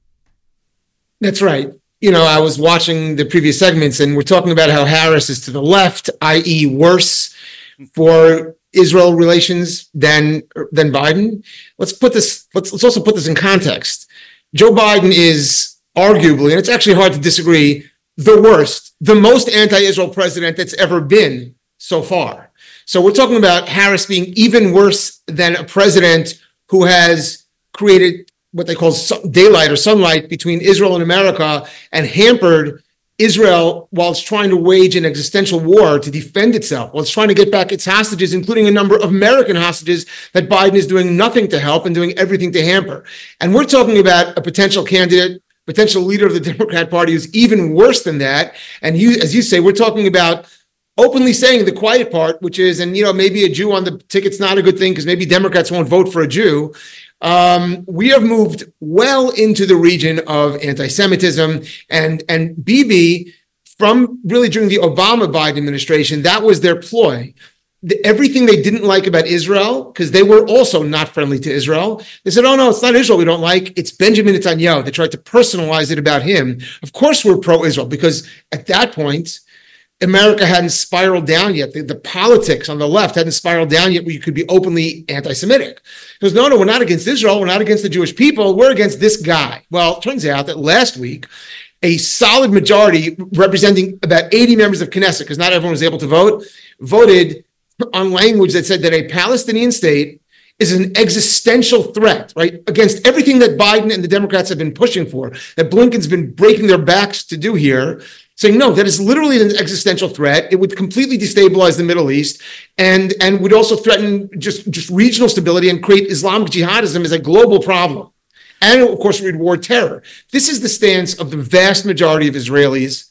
That's right. You know, I was watching the previous segments and we're talking about how Harris is to the left, that is worse for Israel relations than than Biden. Let's put this, let's, let's also put this in context. Joe Biden is arguably, and it's actually hard to disagree, the worst, the most anti-Israel president that's ever been so far. So we're talking about Harris being even worse than a president who has created what they call daylight or sunlight between Israel and America and hampered Israel while it's trying to wage an existential war to defend itself, while it's trying to get back its hostages, including a number of American hostages that Biden is doing nothing to help and doing everything to hamper. And we're talking about a potential candidate, potential leader of the Democrat Party who's even worse than that. And you, as you say, we're talking about openly saying the quiet part, which is, and you know, maybe a Jew on the ticket's not a good thing because maybe Democrats won't vote for a Jew. Um, we have moved well into the region of anti-Semitism, and and Bibi, from really during the Obama-Biden administration, that was their ploy. the, everything they didn't like about Israel, because they were also not friendly to Israel. They said, oh, no, it's not Israel we don't like. It's Benjamin Netanyahu. They tried to personalize it about him. Of course, we're pro-Israel, because at that point, America hadn't spiraled down yet. The, the politics on the left hadn't spiraled down yet where you could be openly anti-Semitic. Because no, no, we're not against Israel. We're not against the Jewish people. We're against this guy. Well, it turns out that last week, a solid majority representing about eighty members of Knesset, because not everyone was able to vote, voted on language that said that a Palestinian state is an existential threat, right, against everything that Biden and the Democrats have been pushing for, that Blinken's been breaking their backs to do here, saying, no, that is literally an existential threat. It would completely destabilize the Middle East and, and would also threaten just, just regional stability and create Islamic jihadism as a global problem. And, of course, reward terror. This is the stance of the vast majority of Israelis,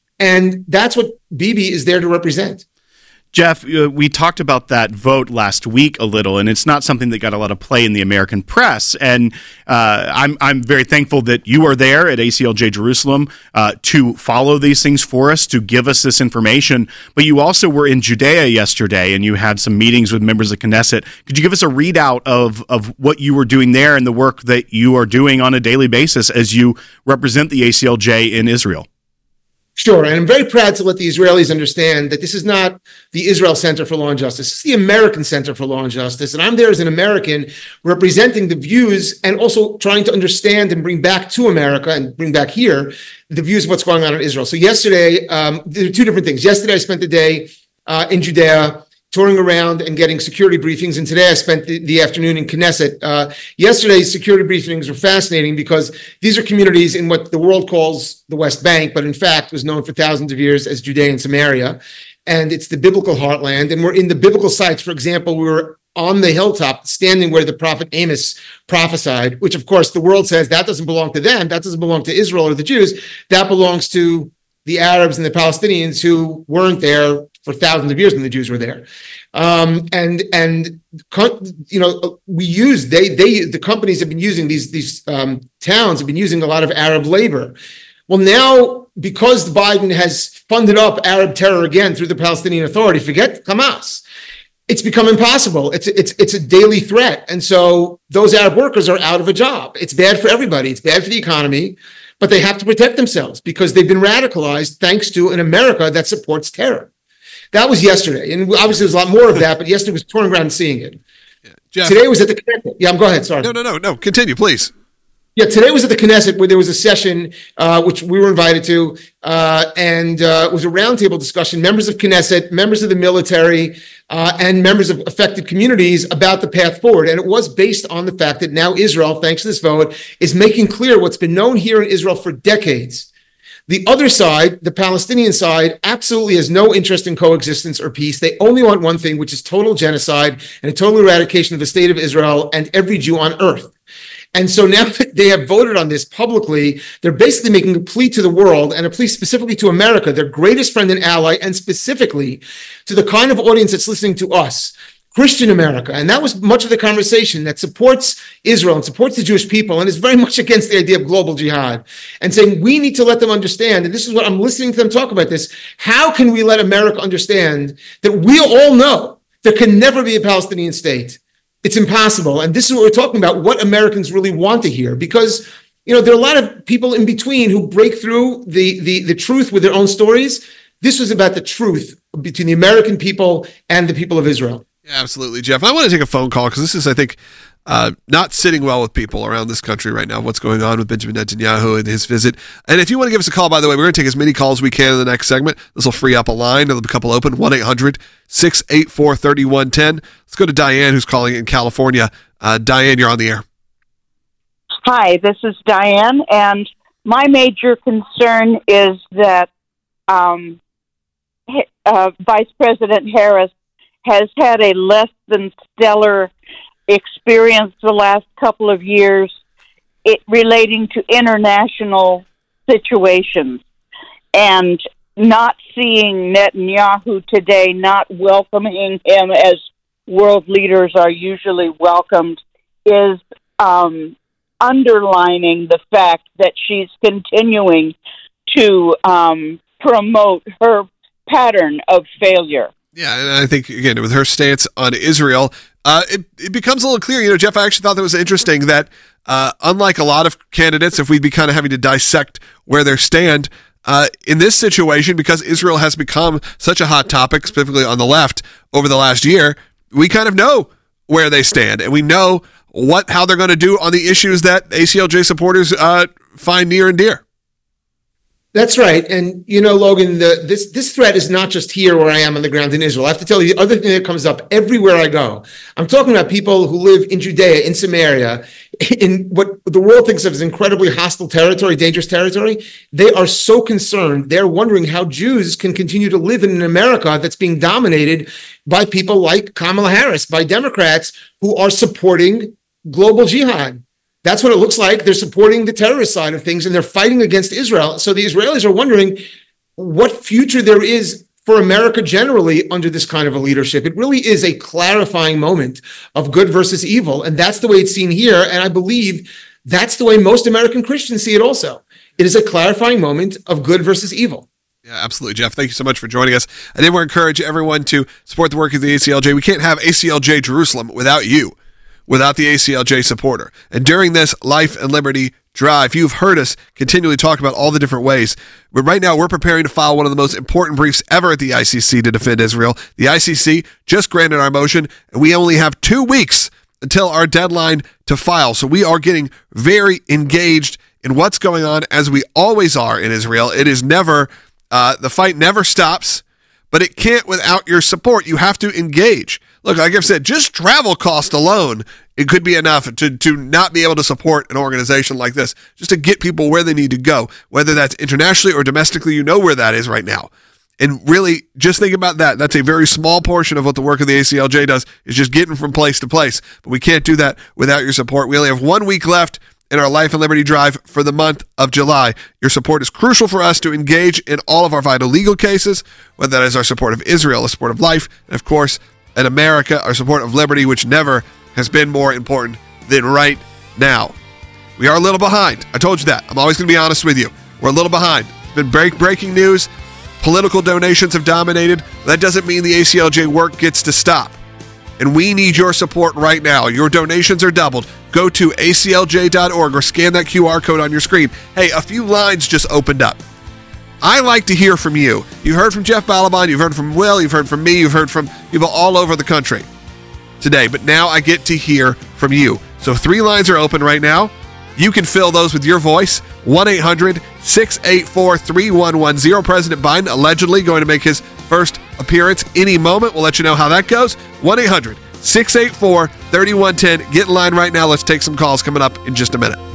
and that's what Bibi is there to represent. Jeff, uh, we talked about that vote last week a little, and it's not something that got a lot of play in the American press. And uh, I'm I'm very thankful that you are there at A C L J Jerusalem uh, to follow these things for us, to give us this information. But you also were in Judea yesterday, and you had some meetings with members of Knesset. Could you give us a readout of, of what you were doing there and the work that you are doing on a daily basis as you represent the A C L J in Israel? Sure, and I'm very proud to let the Israelis understand that this is not the Israel Center for Law and Justice. This is the American Center for Law and Justice, and I'm there as an American representing the views and also trying to understand and bring back to America and bring back here the views of what's going on in Israel. So yesterday, um, there are two different things. Yesterday, I spent the day uh, in Judea, touring around and getting security briefings. And today I spent the, the afternoon in Knesset. Uh, yesterday's security briefings were fascinating because these are communities in what the world calls the West Bank, but in fact was known for thousands of years as Judea and Samaria. And it's the biblical heartland. And we're in the biblical sites. For example, we were on the hilltop, standing where the prophet Amos prophesied, which of course the world says that doesn't belong to them. That doesn't belong to Israel or the Jews. That belongs to the Arabs and the Palestinians who weren't there for thousands of years when the Jews were there. Um, and, and, you know, we use, they, they, the companies have been using these, these um, towns have been using a lot of Arab labor. Well, now, because Biden has funded up Arab terror again through the Palestinian Authority, forget Hamas, it's become impossible. It's, it's, it's a daily threat. And so those Arab workers are out of a job. It's bad for everybody. It's bad for the economy, but they have to protect themselves because they've been radicalized thanks to an America that supports terror. That was yesterday, and obviously there's a lot more of that, but yesterday was touring around and seeing it. Yeah. Jeff, today was at the Knesset. Yeah, go ahead, sorry. No, no, no, no, continue, please. Yeah, today was at the Knesset where there was a session, uh, which we were invited to, uh, and uh, it was a roundtable discussion, members of Knesset, members of the military, uh, and members of affected communities about the path forward. And it was based on the fact that now Israel, thanks to this vote, is making clear what's been known here in Israel for decades. The other side, the Palestinian side, absolutely has no interest in coexistence or peace. They only want one thing, which is total genocide and a total eradication of the state of Israel and every Jew on earth. And so now that they have voted on this publicly, they're basically making a plea to the world and a plea specifically to America, their greatest friend and ally, and specifically to the kind of audience that's listening to us, Christian America. And that was much of the conversation that supports Israel and supports the Jewish people and is very much against the idea of global jihad and saying we need to let them understand. And this is what I'm listening to them talk about this. How can we let America understand that we all know there can never be a Palestinian state? It's impossible. And this is what we're talking about, what Americans really want to hear, because, you know, there are a lot of people in between who break through the, the, the truth with their own stories. This was about the truth between the American people and the people of Israel. Yeah, absolutely, Jeff. I want to take a phone call because this is, I think, uh, not sitting well with people around this country right now, what's going on with Benjamin Netanyahu and his visit. And if you want to give us a call, by the way, we're going to take as many calls as we can in the next segment. This will free up a line. There'll be a couple open, one eight hundred six eight four three one one zero. Let's go to Diane, who's calling in California. Uh, Diane, you're on the air. Hi, this is Diane, and my major concern is that um, uh, Vice President Harris has had a less than stellar experience the last couple of years it, relating to international situations. And not seeing Netanyahu today, not welcoming him as world leaders are usually welcomed, is um, underlining the fact that she's continuing to um, promote her pattern of failure. Yeah, and I think, again, with her stance on Israel, uh, it, it becomes a little clear. You know, Jeff, I actually thought that was interesting that uh, unlike a lot of candidates, if we'd be kind of having to dissect where they stand, uh, in this situation, because Israel has become such a hot topic, specifically on the left, over the last year, we kind of know where they stand, and we know what how they're going to do on the issues that A C L J supporters uh, find near and dear. That's right. And, you know, Logan, the, this this threat is not just here where I am on the ground in Israel. I have to tell you the other thing that comes up everywhere I go. I'm talking about people who live in Judea, in Samaria, in what the world thinks of as incredibly hostile territory, dangerous territory. They are so concerned. They're wondering how Jews can continue to live in an America that's being dominated by people like Kamala Harris, by Democrats who are supporting global jihad. That's what it looks like. They're supporting the terrorist side of things, and they're fighting against Israel. So the Israelis are wondering what future there is for America generally under this kind of a leadership. It really is a clarifying moment of good versus evil, and that's the way it's seen here. And I believe that's the way most American Christians see it also. It is a clarifying moment of good versus evil. Yeah, absolutely, Jeff. Thank you so much for joining us. I did want to encourage everyone to support the work of the A C L J. We can't have A C L J Jerusalem without you, without the A C L J supporter. And during this Life and Liberty Drive, you've heard us continually talk about all the different ways. But right now, we're preparing to file one of the most important briefs ever at the I C C to defend Israel. The I C C just granted our motion, and we only have two weeks until our deadline to file. So we are getting very engaged in what's going on, as we always are in Israel. It is never, uh, the fight never stops, but it can't without your support. You have to engage. Look, like I've said, just travel cost alone, it could be enough to, to not be able to support an organization like this, just to get people where they need to go, whether that's internationally or domestically. You know where that is right now. And really, just think about that. That's a very small portion of what the work of the A C L J does, is just getting from place to place. But we can't do that without your support. We only have one week left in our Life and Liberty Drive for the month of July. Your support is crucial for us to engage in all of our vital legal cases, whether that is our support of Israel, the support of life, and of course, in America, our support of liberty, which never has been more important than right now. We are a little behind. I told you that. I'm always going to be honest with you. We're a little behind. It's been break, breaking news. Political donations have dominated. That doesn't mean the A C L J work gets to stop. And we need your support right now. Your donations are doubled. Go to A C L J dot org or scan that Q R code on your screen. Hey, a few lines just opened up. I like to hear from you. You've heard from Jeff Balaban, you've heard from Will, you've heard from me, you've heard from people all over the country today. But now I get to hear from you. So three lines are open right now. You can fill those with your voice. one eight hundred six eight four three one one zero. President Biden allegedly going to make his first appearance any moment. We'll let you know how that goes. one eight hundred six eight four three one one zero. Get in line right now. Let's take some calls coming up in just a minute.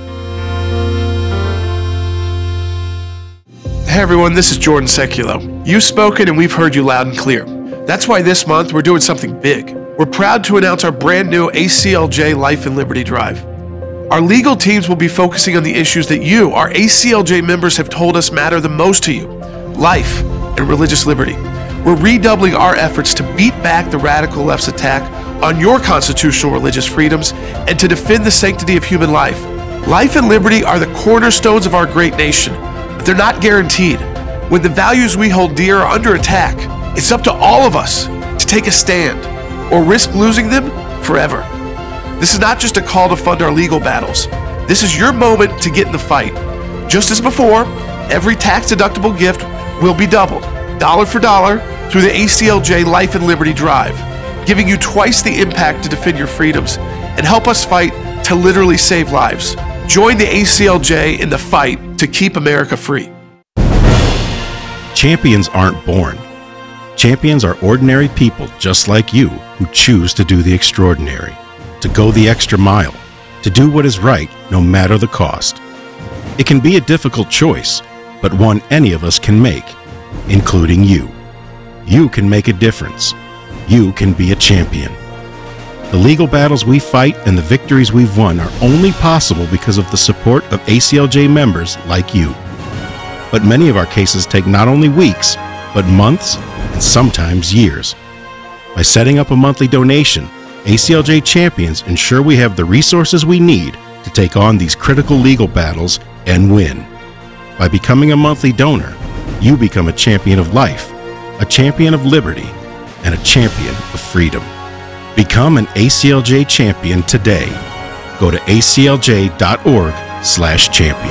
Hey everyone, this is Jordan Seculo. You've spoken and we've heard you loud and clear. That's why this month we're doing something big. We're proud to announce our brand new A C L J Life and Liberty Drive. Our legal teams will be focusing on the issues that you, our A C L J members, have told us matter the most to you: life and religious liberty. We're redoubling our efforts to beat back the radical left's attack on your constitutional religious freedoms and to defend the sanctity of human life. Life and liberty are the cornerstones of our great nation, but they're not guaranteed. When the values we hold dear are under attack, it's up to all of us to take a stand or risk losing them forever. This is not just a call to fund our legal battles. This is your moment to get in the fight. Just as before, every tax-deductible gift will be doubled, dollar for dollar, through the A C L J Life and Liberty Drive, giving you twice the impact to defend your freedoms and help us fight to literally save lives. Join the A C L J in the fight to keep America free. Champions aren't born. Champions are ordinary people just like you who choose to do the extraordinary, to go the extra mile, to do what is right no matter the cost. It can be a difficult choice, but one any of us can make, including you. You can make a difference. You can be a champion. The legal battles we fight and the victories we've won are only possible because of the support of A C L J members like you. But many of our cases take not only weeks, but months and sometimes years. By setting up a monthly donation, A C L J champions ensure we have the resources we need to take on these critical legal battles and win. By becoming a monthly donor, you become a champion of life, a champion of liberty, and a champion of freedom. Become an A C L J champion today. Go to A C L J dot org slash champion.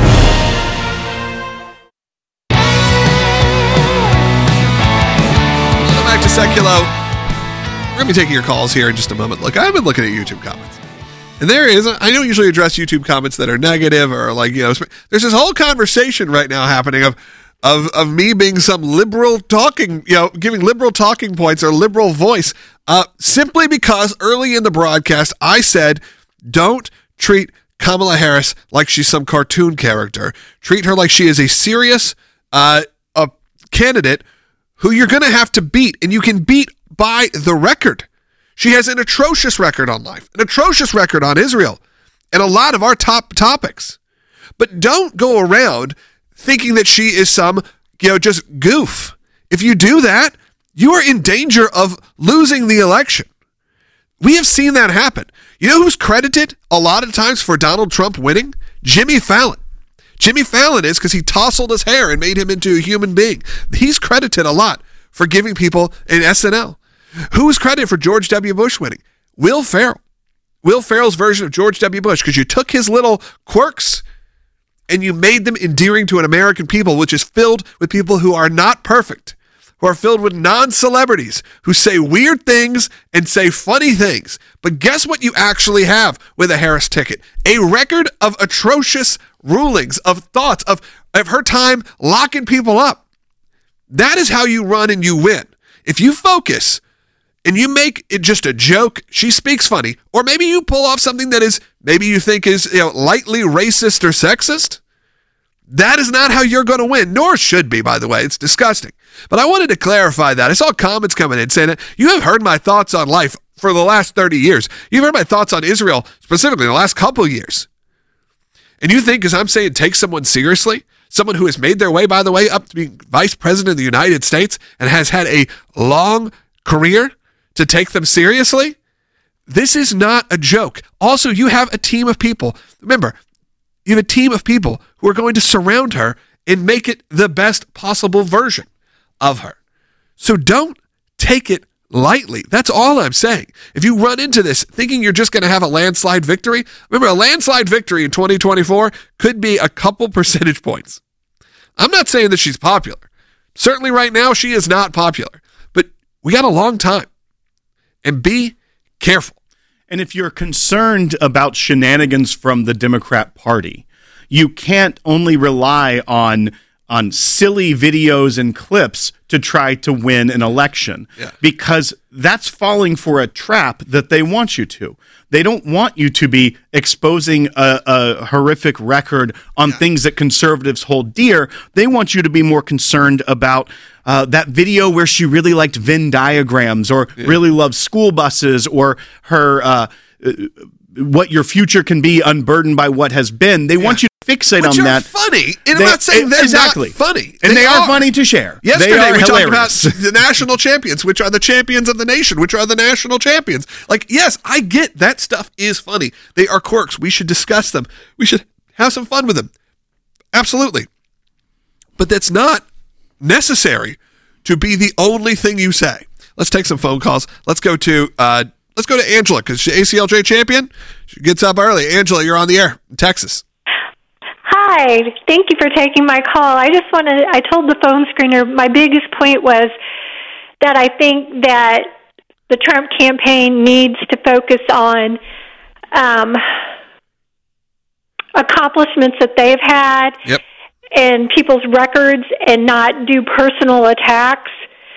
Welcome back to Seculo. We're going to be taking your calls here in just a moment. Look, I've been looking at YouTube comments. And there is, I don't usually address YouTube comments that are negative or like, you know, there's this whole conversation right now happening of, of, of me being some liberal talking, you know, giving liberal talking points or liberal voice, uh, simply because early in the broadcast, I said, don't treat Kamala Harris like she's some cartoon character. Treat her like she is a serious, uh, a candidate who you're going to have to beat, and you can beat by the record. She has an atrocious record on life, an atrocious record on Israel, and a lot of our top topics. But don't go around thinking that she is some, you know, just goof. If you do that, you are in danger of losing the election. We have seen that happen. You know who's credited a lot of times for Donald Trump winning? Jimmy Fallon. Jimmy Fallon is because he tousled his hair and made him into a human being. He's credited a lot for giving people an S N L. Who is credited for George W. Bush winning? Will Ferrell. Will Ferrell's version of George W. Bush, because you took his little quirks and you made them endearing to an American people, which is filled with people who are not perfect, who are filled with non-celebrities, who say weird things and say funny things. But guess what you actually have with a Harris ticket? A record of atrocious rulings, of thoughts, of, of her time locking people up. That is how you run and you win. If you focus and you make it just a joke, she speaks funny, or maybe you pull off something that is, maybe you think is, you know, lightly racist or sexist, that is not how you're going to win, nor should be, by the way. It's disgusting. But I wanted to clarify that. I saw comments coming in saying that you have heard my thoughts on life for the last thirty years. You've heard my thoughts on Israel, specifically in the last couple of years. And you think, as I'm saying, take someone seriously, someone who has made their way, by the way, up to being vice president of the United States and has had a long career, to take them seriously? This is not a joke. Also, you have a team of people. Remember, you have a team of people who are going to surround her and make it the best possible version of her. So don't take it lightly. That's all I'm saying. If you run into this thinking you're just going to have a landslide victory, remember, a landslide victory in twenty twenty-four could be a couple percentage points. I'm not saying that she's popular. Certainly right now, she is not popular. But we got a long time. And be careful. And if you're concerned about shenanigans from the Democrat Party, you can't only rely on on silly videos and clips to try to win an election, yeah. because that's falling for a trap that they want you to. They don't want you to be exposing a, a horrific record on yeah. things that conservatives hold dear. They want you to be more concerned about uh, that video where she really liked Venn diagrams, or yeah. really loved school buses, or her uh, what your future can be unburdened by what has been. They yeah. want you to fixate Which on are that. Funny. And they, I'm not saying they're exactly. not funny. And they, they are, are funny to share. Yesterday they are we hilarious. talked about the national champions, which are the champions of the nation, which are the national champions. Like, yes, I get that stuff is funny. They are quirks. We should discuss them. We should have some fun with them. Absolutely. But that's not necessary to be the only thing you say. Let's take some phone calls. Let's go to uh, let's go to Angela, because she's A C L J champion. She gets up early. Angela, you're on the air in Texas. Hi, thank you for taking my call. I just want to, I told the phone screener my biggest point was that I think that the Trump campaign needs to focus on um, accomplishments that they've had yep. and people's records, and not do personal attacks.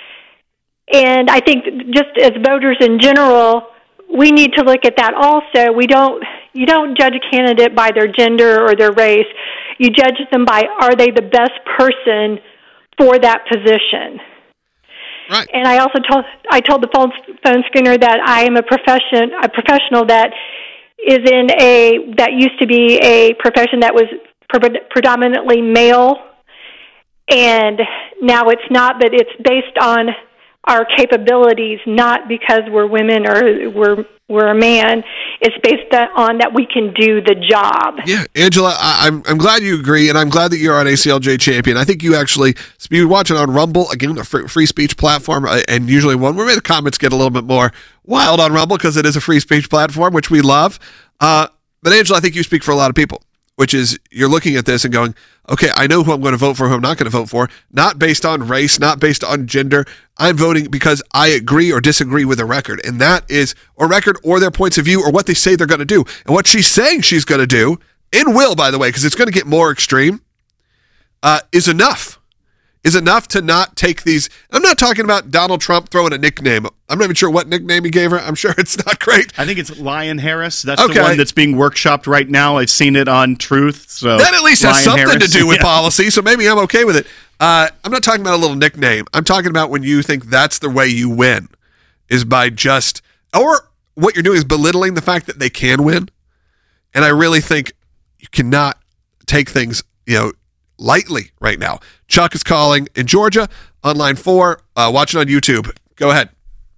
And I think just as voters in general, we need to look at that also. We don't, you don't judge a candidate by their gender or their race. You judge them by, are they the best person for that position? Right. And I also told, I told the phone, phone screener that I am a profession, a professional that is in a, that used to be a profession that was pre- predominantly male, and now it's not, but it's based on our capabilities, not because we're women or we're we're a man. It's based on that we can do the job. Yeah, Angela, I, I'm I'm glad you agree, and I'm glad that you're on A C L J Champion. I think you actually, you watch it on Rumble, again, a free, free speech platform, uh, and usually one where the comments get a little bit more wild on Rumble because it is a free speech platform, which we love. Uh, but Angela, I think you speak for a lot of people, which is you're looking at this and going, okay, I know who I'm going to vote for, who I'm not going to vote for, not based on race, not based on gender. I'm voting because I agree or disagree with a record. And that is a record or their points of view or what they say they're going to do. And what she's saying she's going to do, and will, by the way, because it's going to get more extreme, uh, is enough. Is enough to not take these. I'm not talking about Donald Trump throwing a nickname. I'm not even sure what nickname he gave her. I'm sure it's not great. I think it's Lion Harris. That's Okay. the one that's being workshopped right now. I've seen it on Truth. So That at least has Lion something Harris. to do with Yeah. policy, so maybe I'm okay with it. Uh, I'm not talking about a little nickname. I'm talking about when you think that's the way you win, is by just, or what you're doing is belittling the fact that they can win. And I really think you cannot take things, you know, lightly right now. Chuck is calling in Georgia on line four. Uh, watch it on YouTube. Go ahead.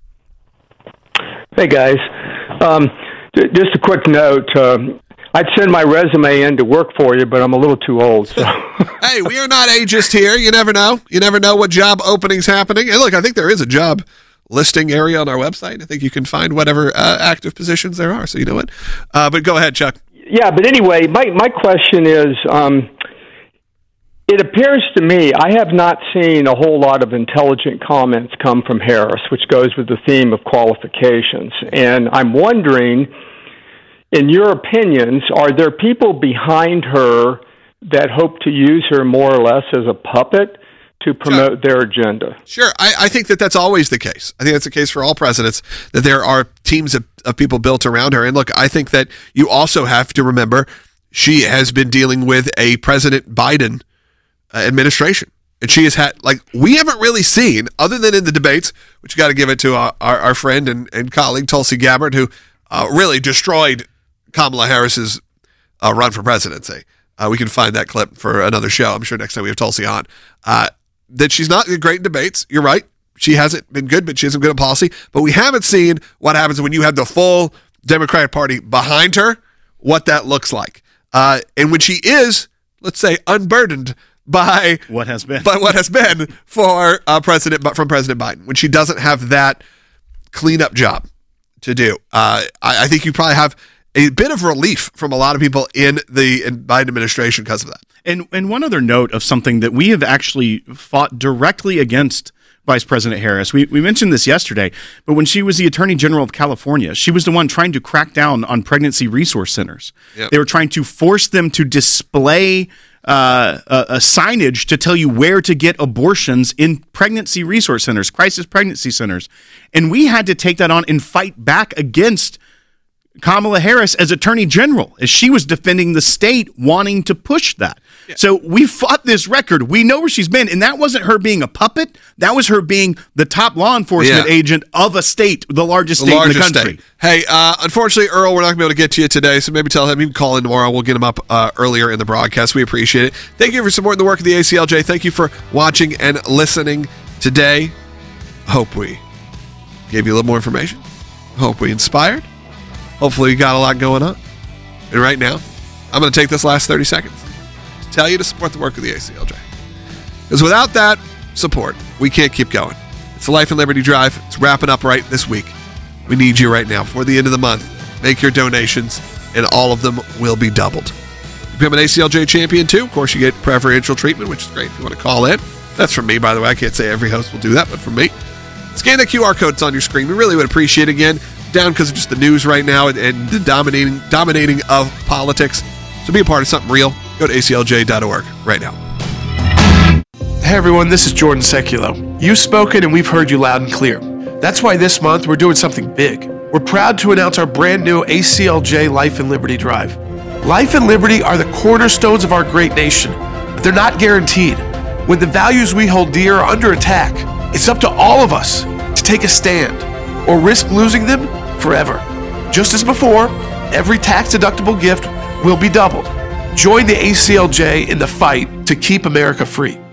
Hey, guys. Um, j- just a quick note. Um, I'd send my resume in to work for you, but I'm a little too old. So. Hey, we are not ageist here. You never know. You never know what job opening's happening. And look, I think there is a job listing area on our website. I think you can find whatever uh, active positions there are. So you know what? Uh, but go ahead, Chuck. Yeah, but anyway, my, my question is, um, it appears to me I have not seen a whole lot of intelligent comments come from Harris, which goes with the theme of qualifications. And I'm wondering, in your opinions, are there people behind her that hope to use her more or less as a puppet to promote sure. their agenda? Sure. I, I think that that's always the case. I think that's the case for all presidents, that there are teams of, of people built around her. And look, I think that you also have to remember she has been dealing with a President Biden uh, administration. And she has had, like, we haven't really seen, other than in the debates, which you got to give it to our, our, our friend and, and colleague, Tulsi Gabbard, who uh, really destroyed Kamala Harris's uh, run for presidency. Uh, we can find that clip for another show. I'm sure next time we have Tulsi on. Uh, that she's not great in debates. You're right. She hasn't been good, but she isn't good at policy. But we haven't seen what happens when you have the full Democratic Party behind her, what that looks like. Uh, and when she is, let's say, unburdened by what has been, by what has been for uh, President from President Biden, when she doesn't have that cleanup job to do, uh, I, I think you probably have a bit of relief from a lot of people in the in Biden administration because of that. And and one other note of something that we have actually fought directly against Vice President Harris. We we mentioned this yesterday, but when she was the Attorney General of California, she was the one trying to crack down on pregnancy resource centers. Yep. They were trying to force them to display uh, a, a signage to tell you where to get abortions in pregnancy resource centers, crisis pregnancy centers. And we had to take that on and fight back against Kamala Harris as Attorney General, as she was defending the state wanting to push that. Yeah. So we fought this record. We know where she's been, and that wasn't her being a puppet. That was her being the top law enforcement yeah. agent of a state, the largest state the largest in the country. State. Hey, uh, unfortunately, Earl, we're not going to be able to get to you today, so maybe tell him you can call in tomorrow. We'll get him up uh, earlier in the broadcast. We appreciate it. Thank you for supporting the work of the A C L J. Thank you for watching and listening today. Hope we gave you a little more information. Hope we inspired. Hopefully you got a lot going on. And right now, I'm going to take this last thirty seconds to tell you to support the work of the A C L J. Because without that support, we can't keep going. It's the Life and Liberty Drive. It's wrapping up right this week. We need you right now. Before the end of the month, make your donations, and all of them will be doubled. You become an A C L J champion, too. Of course, you get preferential treatment, which is great if you want to call in. That's from me, by the way. I can't say every host will do that, but from me. Scan the Q R code that's on your screen. We really would appreciate it. Again, down because of just the news right now and, and the dominating dominating of politics. So be a part of something real. Go to A C L J dot org right now. Hey everyone, this is Jordan Seculo. You've spoken and we've heard you loud and clear. That's why this month we're doing something big. We're proud to announce our brand new A C L J Life and Liberty Drive. Life and liberty are the cornerstones of our great nation, but they're not guaranteed. When the values we hold dear are under attack, it's up to all of us to take a stand or risk losing them forever. Just as before, every tax-deductible gift will be doubled. Join the A C L J in the fight to keep America free.